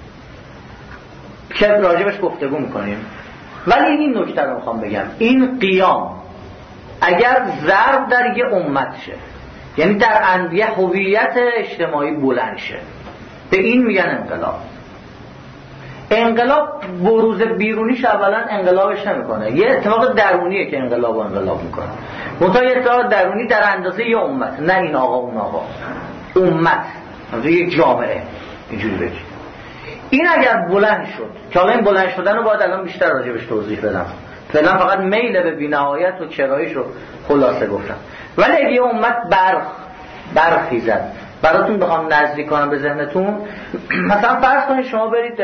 که راجبش گفتگو میکنیم، ولی این نکته رو میخوام بگم، این قیام اگر ضرب در یه امت شه، یعنی در یه هویت اجتماعی بلند شه، به این میگن انقلاب. انقلاب بروز بیرونیش اولا انقلابش نمیکنه، یه اتفاق درونیه که انقلاب میکنه. منتها یه اتفاق درونی در اندازه یه امت، نه این آقا اون آقا، امت، مثلا یک جامعه، اینجوری بگید. این اگر بلند شد، که حالا این بلند شدن رو باید الان بیشتر راجبش توضیح بدم، فعلا فقط میل به بی‌نهایت و چراییش رو خلاصه گفتم. ولی اگه یه امت برخیزد، براتون بخوام نزدیک کنم به ذهنتون، مثلا فرض کنید شما برید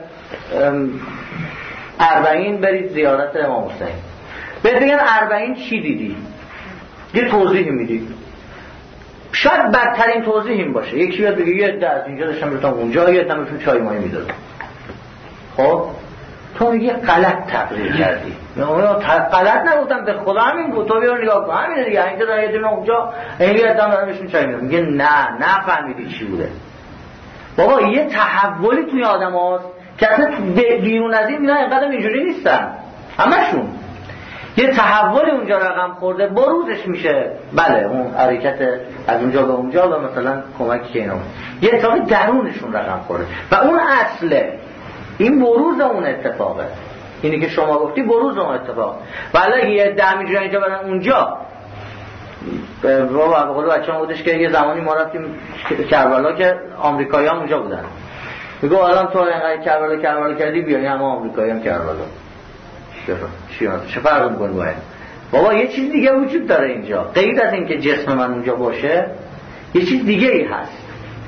اربعین، برید زیارت امام حسین، بگن اربعین چی دیدی؟ یه توضیح میدی، شاید بدترین توضیح این باشه، یکی بیاد بگه یه عده از اینجا داشتم براتون اونجا، یه عده چای مایی میدادم. خب تو میگه غلط تقریر کردی. غلط نگفتم، به خدا همین بود، تو بیا نگاه کن، همین دیگه، اینجا داره یه دونه اونجا، این یه عده دارن بهشون چای میدادم. میگه نه فهمیدی چی بوده. بابا یه تحولی توی آدم هست که اصلا بیرون از این اینا اینقدر اینجوری نیستن، همشون یه تحول اونجا رقم خورده، بروزش میشه. بله اون حرکت از اونجا به اونجا و مثلا کمکی که اینا یه اتفاق درونشون رقم خورده و اون اصله، این بروز اون اتفاقه. اینی که شما گفتی بروز اون اتفاق. ولی یه دمی جا اینجا برن اونجا، بابا به قول بچه‌ها بودش که یه زمانی ما رفتیم کربلا که آمریکایی‌ها اونجا بودن، میگه الان تو اینقدر کربلا کردی، بیای هم آمریکایی هم کربلا، چه فرق می‌کنه باید؟ بابا یه چیز دیگه وجود داره اینجا، غیر از این که جسم من اونجا باشه یه چیز دیگه ای هست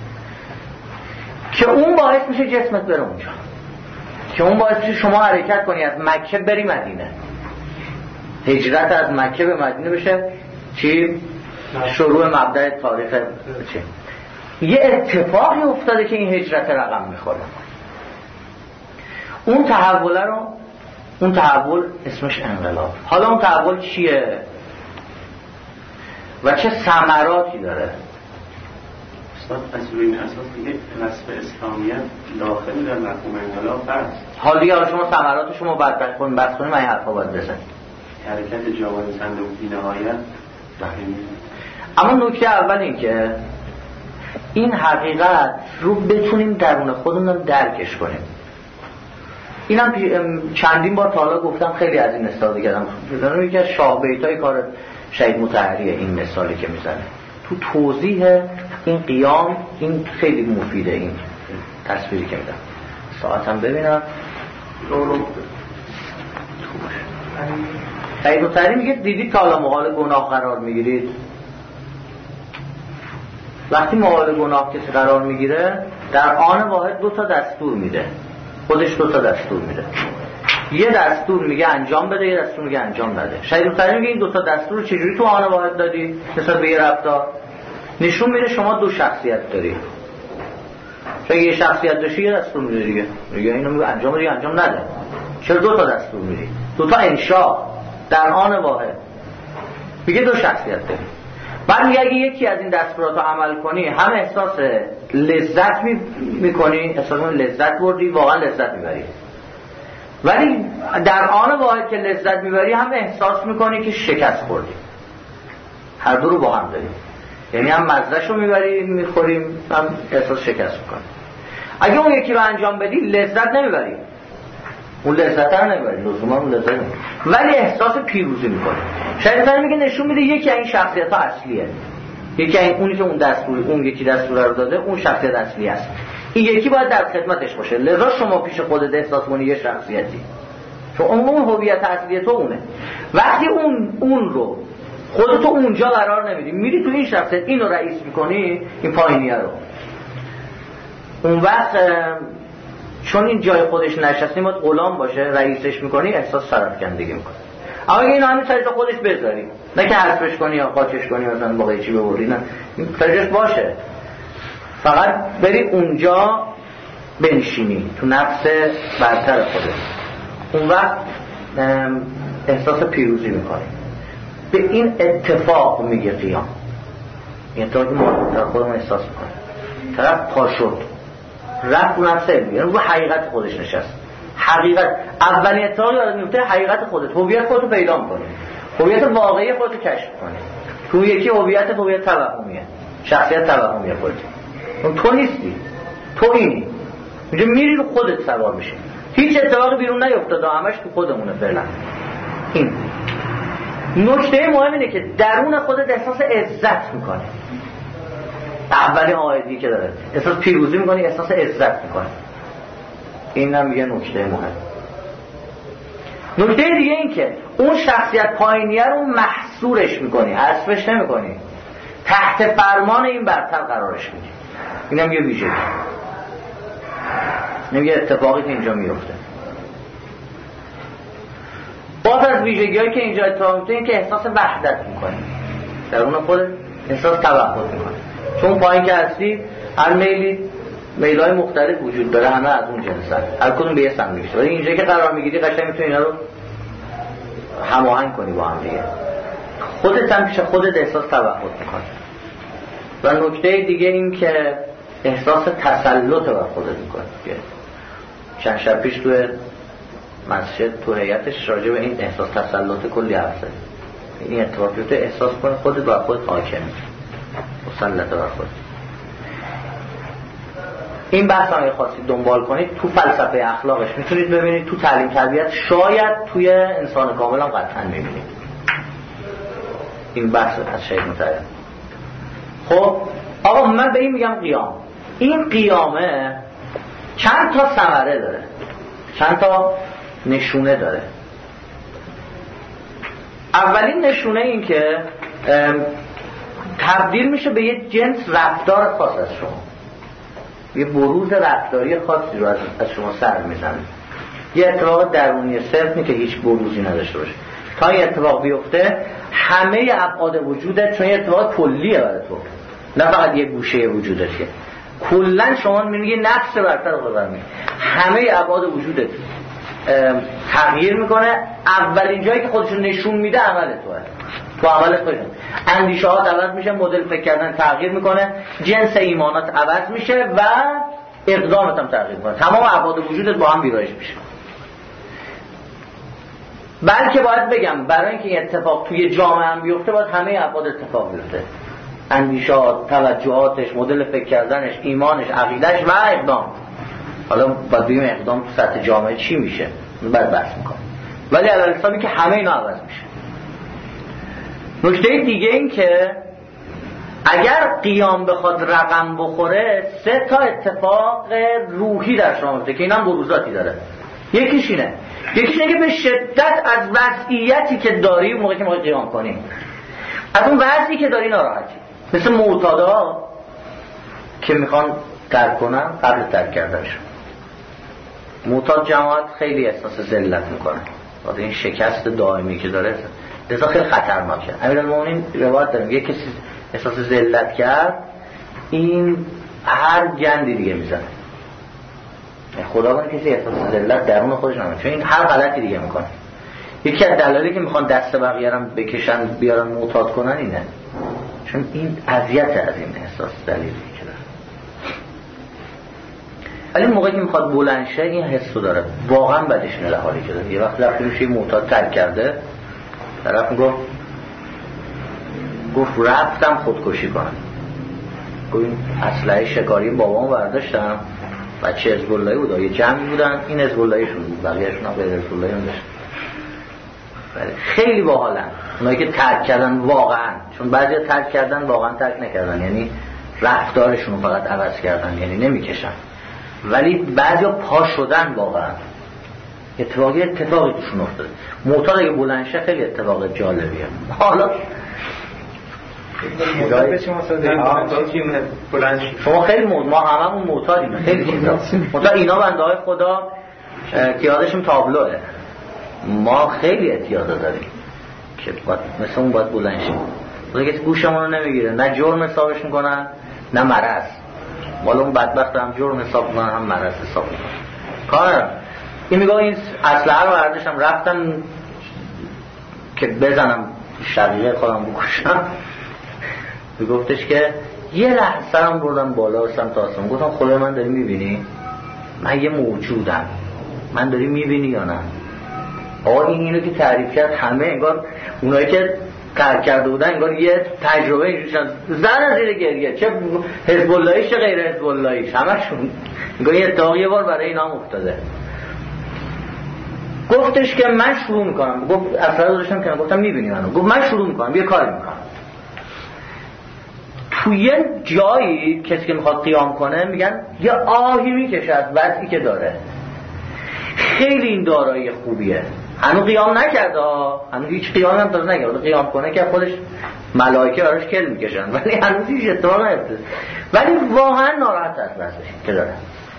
که اون باعث میشه جسمت بره اونجا، که اون باعث میشه شما حرکت کنی از مکه بری مدینه، هجرت از مکه به مدینه بشه چی؟ شروع مبدأ تاریخ چی؟ یه اتفاقی افتاده که این هجرت رقم میخوره. اون تحول اسمش انقلاب. حالا اون تحول چیه و چه ثمراتی داره؟ از روی این اساس دیگه وصف اسلامیت داخل در مفهوم انقلاب هست. حالا دیگه شما ثمرات شما بعد کنید، بحث کنید، من این حرفا باید بزنم. حرکت جامعه صندوق بی‌نهایت. اما نکته اول این که این حقیقت رو بتونیم درون خودمون درکش کنیم. اینم چندین بار تا حالا گفتم، خیلی از این استفاده کردم. مثلا یکی از شاه بیتای کار شهید مطهریه این مثالی که میزنه تو توضیح این قیام، این خیلی مفیده این تصویری که میدم. ساعتم ببینم. سعید مطهری میگه دیدید تا حالا مقابل گناه قرار میگیرید؟ وقتی مقابل گناه کسی قرار میگیره در آن واحد 2 تا دستور میده، خودش 2 تا دستور میده. یه دستور میگه انجام بده، یه دستور میگه انجام نده. سعید مطهری میگه این 2 تا دستور رو چجوری تو آن واحد دادی؟ مثلا به یه رفتار نشون میده شما 2 شخصیت داری. چون یه شخصیت داشتی یه دستور میده دیگه، میگه اینو میگه انجام بده، انجام نده. چرا 2 تا دستور میدی؟ 2 تا انشاء در آن واحد. میگه 2 شخصیت داری. بعد میگه اگه یکی از این دستورات رو عمل کنی هم احساس لذت میکنی، احساس لذت بردی، واقعا لذت میبری. ولی در آن واحد که لذت میبری هم احساس میکنی که شکست خوردی. هر دو رو با هم داریم، یعنی هم مزهش رو میخوریم هم احساس شکست میکنی. اگه اون یکی رو انجام بدی لذت نمیبری، اون لذت هم نمیبری، لزوما اون لذت نمیبری، ولی احساس پیروزی میکنی. شاید میگه نشون میده یکی از این شخصیت ها اصلیه، یکی از اونی که اون یکی دستور رو داده اون شخصیت اصلی است. این یکی باید در خدمتش باشه. لذا شما پیش خودت احساس کنی یه شخصیتی، چون اون هویت اصلی تو اونه. وقتی اون رو خودتو اونجا قرار نمیدی، میری تو این شخصیت اینو رئیس میکنی، این پایینیه رو، اون وقت چون این جای خودش نشسته باید غلام باشه، رئیسش میکنی، احساس سرفکندگی میکنی. اما اگه اینو همین سریع خودش بذاری، نه که حذفش کنی یا قاچش کنی مثلا با قیچی ببری، نه، این سریعش باشه، فقط بری اونجا بنشینی تو نفس برتر خودت، اون وقت احساس پیروزی میکنی. به این اتفاق میگه قیام. این اتفاقی که ما در خودمون احساس میکنیم. طرف پا شد رفت اون نفس علمی، یعنی رو حقیقت خودش نشست. حقیقت اولین اتفاقی یاد میفته حقیقت خودت، هویت خودتو پیدا میکنی، هویت واقعی خودتو کشف کنی. تو یکی هویت توهمیه، شخصیت توهمیه خودت، اون تو نیستی، تو اینی. اینجا میری رو خودت سوار میشی، هیچ اتفاقی بیرون نیفتاده، همش تو خودمونه فعلا. این نکته مهم اینه که درون خودت احساس عزت میکنی. اولین آیدی که داره احساس پیروزی میکنی، احساس عزت میکنی. این هم یه نکته مهم. نکته دیگه این که اون شخصیت پایینیه رو محصورش میکنی، حذفش نمیکنی، تحت فرمان این برتر قرارش میدی. این هم یه ویژگی، این یه اتفاقی که اینجا میفته. باز از ویژگی‌هایی که اینجا اتفاق میفته این که احساس وحدت میکنی، درون خودت احساس توحد میکنی. چون پایین که هستی هر میل‌های مختلف وجود داره، همه از اون جنسن، هر کدوم به یه سمت میشه. ولی اینجا که قرار میگیری قشنگ میتونی اینا رو هماهنگ کنی با هم دیگه. خودت هم پیش خودت احساس توحد میکنی. و نکته دیگه این که احساس تسلط بر خودت میکنی. چند شب پیش توی مسجد تو هیئتش راجع به این احساس تسلط کلی حرف زدیم. این اتفاقی تو احساس کنی خودت بر خودت حاکمی، مسلط بر خودت. این بحث های خاصی دنبال کنید تو فلسفه اخلاقش میتونید ببینید، تو تعلیم تربیت شاید توی انسان کامل هم قطعا میبینید این بحث از شیخ مطهری. خب آقا من به این میگم قیام. این قیامه چند تا ثمره داره، چند تا نشونه داره. اولین نشونه این که تبدیل میشه به یه جنس رفتار خاص از شما، یه بروز رفتاری خاصی رو از شما سر میزنه. یه اتفاق درونی صرف نیست که هیچ بروزی نداشته باشه. تا این اتفاق بیفته همه ابعاد وجودت، چون یه اتفاق کلیه برای تو، نه فقط یه گوشه وجودت، که کلا شما میگی نفس برتر خودت میگی، همه ابعاد وجودت تغییر میکنه. اولین جایی که خودشون نشون میده عمل توه، تو عمل خودشون اندیشه ها عوض میشه، مدل فکر کردن تغییر میکنه، جنس ایمانات عوض میشه و اقدامت هم تغییر میکنه. تمام ابعاد وجودت با هم ویرایش میشه. بلکه باید بگم برای اینکه این اتفاق توی جامعه هم بیفته باید همه ابعاد اتفاق بیفته، اندیشات، توجهاتش، مدل فکر کردنش، ایمانش، عقیدهش و اقدام. حالا باید بگیم اقدام تو سطح جامعه چی میشه بعد بحث میکنم، ولی علی حسابی که همه اینا عوض میشه. نکته دیگه این که اگر قیام بخواد رقم بخوره 3 اتفاق روحی در شما میفته که اینم بروزاتی داره. یکیش اینه که به شدت از وضعیتی که داری موقعی که ما قیام کنیم، از اون وضعی که داری ناراحتی، مثل معتادا که میخوان ترک کنن قبل ترک کردنشون. معتاد جماعت خیلی احساس ذلت میکنه بعد این شکست دائمی که داره، لذا خیلی خطرناکه. امیرالمومنین روایت داریم یک کسی احساس ذلت کرد این هر گندی دیگه میزنه. خدا کنه کسی احساس ذلت درون خودش نمیکنه، چون این هر غلطی دیگه میکنه. یکی از دلایلی که میخوان دست بقیه رو بکشن بیارن معتاد کنن اینه، چون این اذیت از این احساس دلیلی که داره. ولی موقعی که میخواد بلند شه این حسو داره، واقعا بدش میاد حالی که داره. یه وقت رفت روش معتاد ترک کرده، طرف میگفت رفتم خودکشی کنم. گفت اسلحه شکاری بابامو برداشتم، بچه حزب اللهی بود، یه جمعی بودن، این حزب اللهیشون بود، بقیه‌شون هم غیر حزب اللهی هم داشت. خیلی باحالن اونایی که ترک کردن واقعا، چون بعضیا ترک کردن واقعا ترک نکردن، یعنی رفتارشون رو فقط عوض کردن، یعنی نمیکشن. ولی بعضیا پا شدن واقعا، اتفاقی توشون افتاد. معتاد اگه بلند شه خیلی اتفاق جالبیه. حالا شما خیلی ما هممون معتادیم، خیلی چیزا معتاد. اینا بنده های خدا که یادشون تابلوه، ما خیلی اعتیادا داریم که مثل اون باید بلند شیم. بوده که گوشمون رو نمیگیره، نه جرم حسابش میکنن نه مرض. والا اون بدبخت هم جرم حساب میکنن هم مرض حساب میکنن. کار این میگه این اسلحه رو برداشتم رفتم که بزنم شقیقه خودم بکشم. میگفتش که یه لحظه سرم بردم بالا و سمت آسمون، گفتم خدای من داری میبینی؟ من یه موجودم، من داری میبینی یا نه؟ آقا اینو که تعریف کرد همه انگار اونایی که ترک کرده بودن انگار یه تجربه اینجوری زن زیر گریه، چه حزب اللهیش چه غیر حزب اللهیش، همشون انگار یه اتفاق یه بار برای اینا افتاده. گفتش که من شروع میکنم، گفت اصلا داشتم که گفتم میبینی منو، گفت من شروع میکنم یه کاری میکنم. توی جایی کسی که میخواد قیام کنه میگن یه آهی میکشه از وضعی که داره. خیلی این دارایی خوبیه. هنوز قیام نکرده، هنوز هیچ قیام هم تازه نکرده، قیام کنه که خودش ملائکه براش کل میکشن، ولی هنوز هیچ اتفاق نیفتاده، ولی واقعا ناراحت از وضعش که داره.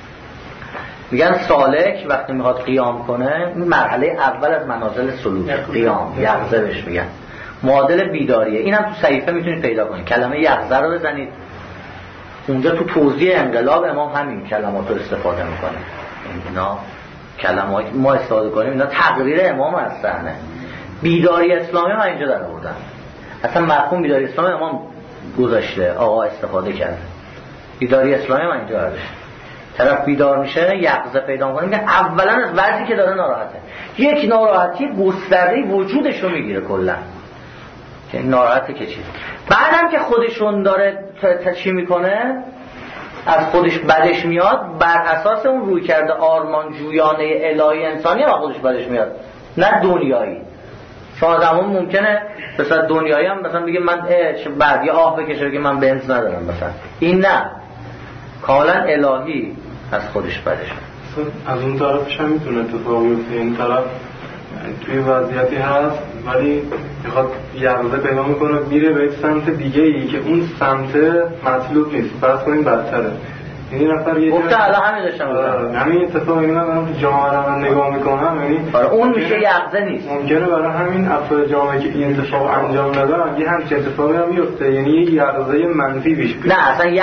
میگن سالک وقتی میخواد قیام کنه مرحله اول از منازل سلوک قیام یقظه بهش میگن، معادل بیداریه. اینم تو صحیفه میتونید پیدا کنید، کلمه یقظه رو بزنید اونجا تو توضیح انقلاب امام همین کلمات رو استفاده میکنه. اینا کلمات ما استفاده کنیم اینا تقریر امام از صحنه. بیداری اسلامی من اینجا در آوردن، اصلا مفهوم بیداری اسلامی امام گذاشته، آقا استفاده کرده. بیداری اسلامی من اینجا برداشت. طرف بیدار میشه یقظه پیدا میکنه، میگن اولا از وضعی که داره ناراحته، یک ناراحتی گسترده وجودش رو میگیره کلا که ناراحته که چی. بعدم که خودشون داره چی میکنه، از خودش بدش میاد، بر اساس اون روی کرده آرمان جویانه الهی انسانی هم خودش بدش میاد، نه دنیایی. شما زمان ممکنه مثلا دنیایی هم مثلا بگه من بعد یه آه بکشه بگه من بنز ندارم مثلا، این نه، کاملا الهی از خودش بدش میاد. از اون طرفش هم میتونه اتفاق بیفته، این طرف توی وضعیتی هست ولی میخواد یقظه پیدا میکنه میره به سمت دیگه ای که اون سمت مطلوب نیست، فرض کنیم بدتره. یعنی نفر یه گفته الان همین داشتم همین اتفاق من تو جامعه رو من نگاه میکنم، یعنی اون میشه یقظه نیست. ممکنه برای همین افراد جامعه که این اتفاق انجام ندارن یه همچین اتفاقی هم میفته، یعنی یه یقظه منفی پیش بیاد. نه اصلا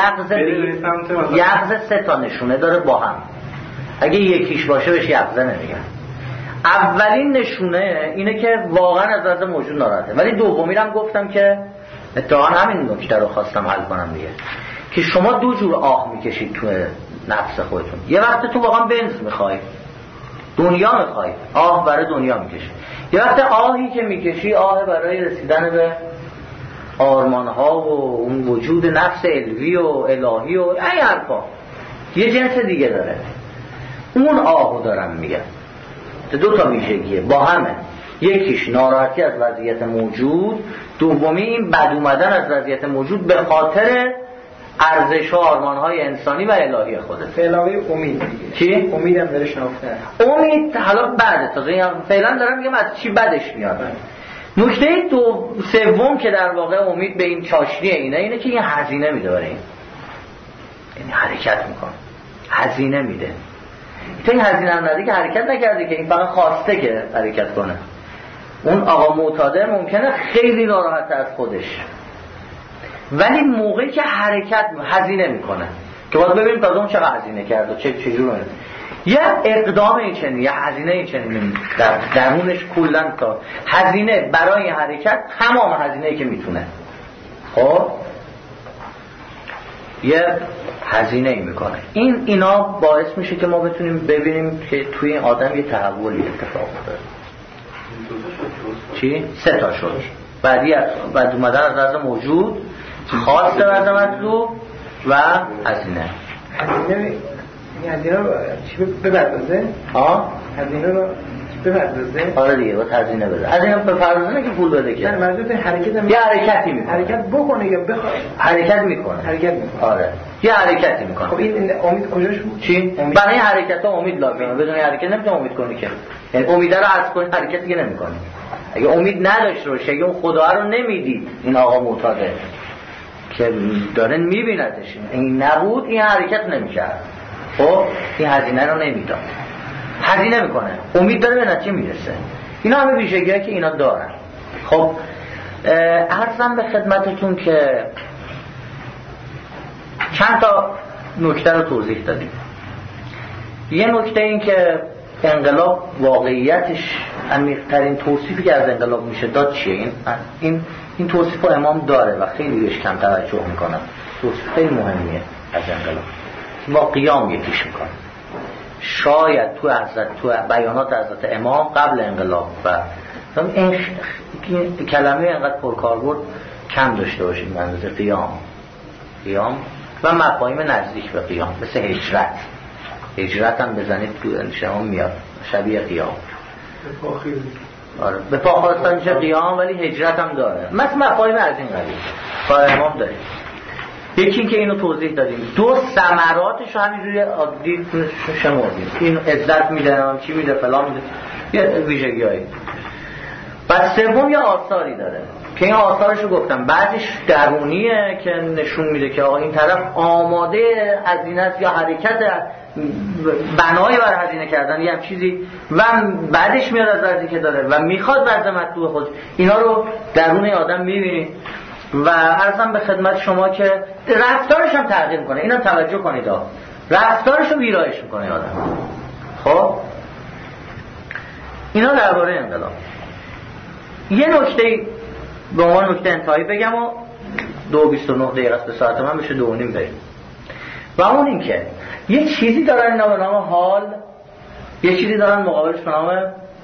یقظه 3 تا نشونه داره با هم، اگه یکیش باشه بهش یقظه نمیگن. اولین نشونه اینه که واقعا از وضع موجود ناراحته، ولی دومی هم گفتم که اتفاقا همین نکته رو خواستم حل کنم دیگه، که شما دو جور آه میکشید تو نفس خودتون. یه وقت تو واقعا بنز میخوای، دنیا میخوای، آه برای دنیا میکشی. یه وقت آهی که میکشی آه برای رسیدن به آرمانها و اون وجود نفس علوی و الهی و این حرفا یه جنس دیگه داره. اون آهو دارم میگم، 2 تا ویژگیه با همه. یکیش ناراحتی از وضعیت موجود، دومی این بد اومدن از وضعیت موجود به خاطر ارزش و آرمان‌های انسانی و الهی خوده. علاوه امید دیگه. چی؟ امیدم دلش نافته. امید حالا بعد تازه فعلا دارم میگم از چی بدش میاد. نکته سوم که در واقع امید به این چاشنی اینه که این هزینه میده برای این، یعنی حرکت میکنه، هزینه میده. تو این هزینه هم نده که حرکت نکرده، که این فقط خواسته که حرکت کنه. اون آقا معتادر ممکنه خیلی ناراحت از خودش، ولی موقعی که حرکت هزینه میکنه که باید ببینیم تازه اون چقدر هزینه کرده، چجوره یه اقدام این چنین، یه هزینه این چنین در درونش کلن کار هزینه برای حرکت، تمام هزینه‌ای که میتونه، خب یه هزینه ای میکنه. اینا باعث میشه که ما بتونیم ببینیم که توی این آدم یه تحولی اتفاق افتاده. چی؟ 3 تا شد. بعد اومدن از وضع موجود، خواست وضع مطلوب و هزینه. هزینه رو چی بپردازه؟ ها؟ هزینه رو بپردازه؟ آره دیگه باید هزینه بده. هزینه بپردازه نه که پول بده که. نه منظور حرکت هم... یه حرکتی میکنه. حرکت بکنه یا بخواد؟ حرکت میکنه. آره. یه حرکتی میکنه. خب این امید کجاش بود؟ چی؟ برای حرکت ها امید لازمه. بدون حرکت نمیتونی امید کنی که. یعنی امید رو عطف کنی حرکت دیگه نمیکنی. اگه امید نداشته باشه، اگه اون خدا رو نمیدید، این آقا معتاده که دارن میبیندش، این نبود این حرکت نمیکرد. خب این هزینه رو نمیداد، هزینه میکنه، امید داره به نتیجه میرسه. اینا همه ویژگی‌هایی که اینا دارن. خب عرضم به خدمتتون که چند تا نکته رو توضیح دادیم. یه نکته این که انقلاب واقعیتش عمیق‌ترین توصیفی که از انقلاب میشه داد چیه؟ این توصیف رو امام داره و خیلی بهش کم توجه میکنم. توصیف خیلی مهمیه از انقلاب، با قیام یکیش میکنه. شاید تو بیانات حضرت امام قبل انقلاب و این کلمه انقدر پرکاربرد کم داشته باشیم به اندازه قیام و مفاهیم نزدیک به قیام، مثل هجرت هم بزنید تو شما میاد شبیه قیام. آره به پا خواستن میشه قیام، ولی هجرت هم داره، مثل مفاهیم از این قبیل با امام داریم. یکی که اینو توضیح دادیم، 2 ثمراتش رو همینجوری عادی شمردیم. این عزت میده، چی میده، فلان میده، یه ویژگی‌هایی. بعد سوم یه آثاری داره که این آثارش رو گفتم، بعدش درونیه که نشون میده که آقا این طرف آماده هزینه است یا حرکت بنای بر هزینه کردن یه هم چیزی، و بعدش میاد از ورزی که داره و میخواد وضع مطلوب خود. اینا رو درون آدم میبینید و عرضم به خدمت شما که رفتارش هم تغییر کنه. اینا توجه کنید، رفتارش رو ویرایش میکنه آدم. خب اینا درباره انقلاب. یه نکته به عنوان نکته انتهایی بگم و 2:29 دقیقه است به ساعت من، بشه 2:30 بریم. و اون این که یه چیزی دارن اینا به نام حال، یه چیزی دارن مقابلش به نام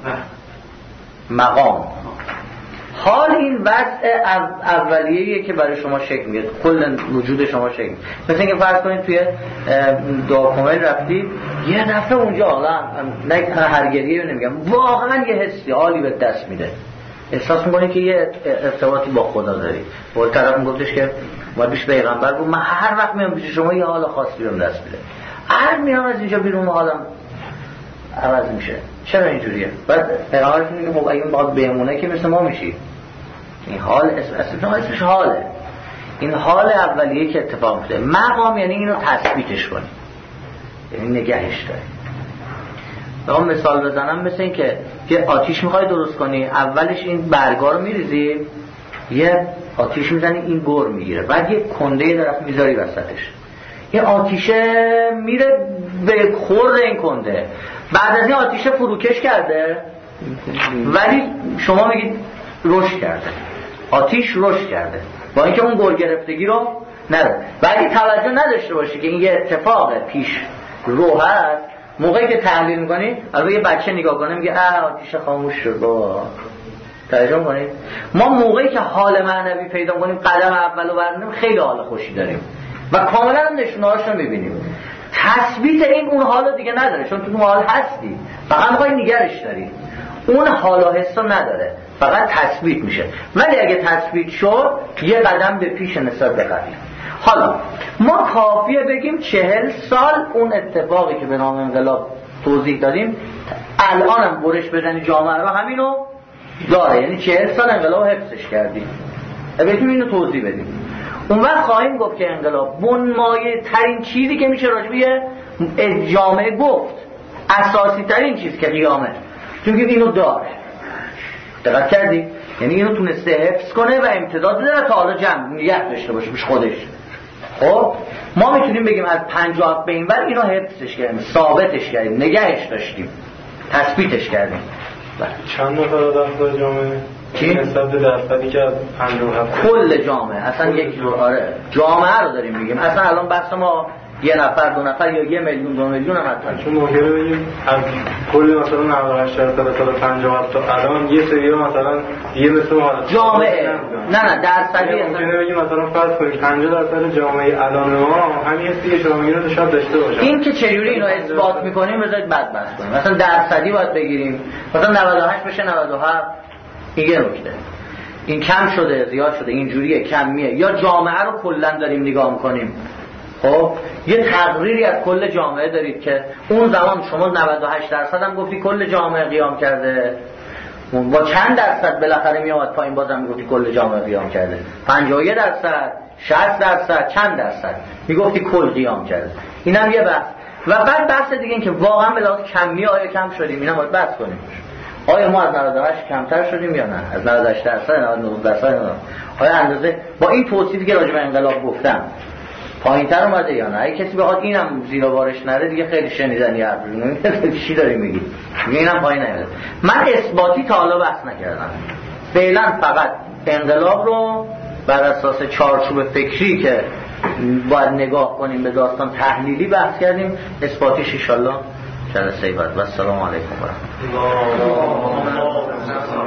مقام. حال این وضع اولیه‌ایه که برای شما شکل میده، کل وجود شما شکل میده. مثل اینکه فرض کنید توی داکومنت رفتید یه دفعه اونجا حالا نه هرگریه نمیگم، واقعا یه حسی حالی به دست میده، احساس میکنید که یه ارتباطی با خدا دارید. و طرف میگفتش که باید پیش پیغمبر بود من هر وقت میام پیش شما یه حال خاصی بهم دست میده، هر میام از اینجا بیرون حالم عوض میشه. چرا اینجوریه؟ بعد پیغمبر میگه خب اگه باید بمونه که مثل ما میشی. این حال اسمش حاله. این حال اولیه که اتفاق میفته. مقام یعنی اینو تثبیتش کنی، یعنی نگهش داری. بخوام مثال بزنم، مثل این که یه آتیش میخوای درست کنی، اولش این برگا رو میریزی، یه آتیش میزنی، این گر میگیره، بعد یه کنده درخت میذاری وسطش، این آتیشه میره به خورد این کنده، بعد از این آتیشه فروکش کرده ولی شما میگید رشد کرده، آتیش رشد کرده با اینکه اون گر گرفتگی رو نداره. ولی توجه نداشته باشی که این یه اتفاق پیش رو هست. موقعی که تحلیل میکنید اگه یه بچه نگاه کنه میگه آتیش خاموش شد. توجه کنید، ما موقعی که حال معنوی پیدا کنیم قدم اولو برداریم خیلی حال خوشی داریم و کاملا نشونه‌هاش رو میبینیم. تثبیت این اون حالو دیگه نداره، چون تو اون حال هستی، فقط میخوای نگرش داری. اون حال و حس نداره، فقط تثبیت میشه. ولی اگه تثبیت شد یه قدم به پیش نسبت به قبل. حالا ما کافیه بگیم 40 سال اون اتفاقی که به نام انقلاب توضیح دادیم الانم برش بزنی جامعه رو همینو داره، یعنی 40 سال انقلاب حفظش کردیم. بگیم اینو توضیح بدیم. اون وقت خواهیم گفت که انقلاب بنمایه ترین چیزی که میشه راجع به جامعه گفت، اساسی ترین چیز که قیامه، چون که اینو داره. دقت کردی؟ یعنی اینو تونسته حفظ کنه و امتداد بده تا حالا جمع نگه داشته باشه پیش خودش. خب ما میتونیم بگیم از 50 به این ور اینو حفظش کردیم، ثابتش کردیم، نگهش داشتیم، تثبیتش کردیم. چند نفر داخل جامعه؟ چی؟ نسبت به درصدی که از 57 کل جامعه، اصلا یک آره جامعه رو داریم میگیم. اصلا الان بحث ما یه نفر دو نفر یا 1 میلیون 2 میلیون هم حتی، چون ممکنه بگیم از کل مثلا 98 درصد سال 57 تا الان یه سری مثلا یه مثل حالت جامعه نه درصدی ممکنه بگیم مثلا فرض کنید 50 درصد جامعه الان ما همین حسی شما میگین رو شاید داشته باشه. این که چجوری اینو اثبات میکنیم بذارید بعد بحث کنیم. مثلا درصدی باید بگیریم، مثلا 98 بشه 97. این یه نکته، این کم شده زیاد شده اینجوریه کمیه، یا جامعه رو کلا داریم نگاه میکنیم. خب یه تقریری از کل جامعه دارید که اون زمان شما 98 درصد هم گفتی کل جامعه قیام کرده، با چند درصد بالاخره میاد پایین بازم میگفتی کل جامعه قیام کرده، 51 درصد 60 درصد چند درصد میگفتی کل قیام کرده. اینم یه بحث. و بعد بحث دیگه این که واقعا به لحاظ کمی آیا کم شدیم، اینا باید بحث کنیم. آیا ما از 98 کمتر شدیم یا نه؟ از 98 درصد 99 درصد آیا اندازه با این توصیفی که راجع به انقلاب گفتم پایین‌تر اومده یا نه؟ اگه کسی بخواد اینم زیر بارش نره دیگه خیلی شنیدنی حرف میزنه. چی داری میگی؟ میگه اینم پایین نیاد. من اثباتی تا حالا بحث نکردم. فعلا فقط انقلاب رو بر اساس چارچوب فکری که باید نگاه کنیم به داستان تحلیلی بحث کردیم. اثباتیش ان شاء الله جلسه بعد. و السلام علیکم و رحمت الله.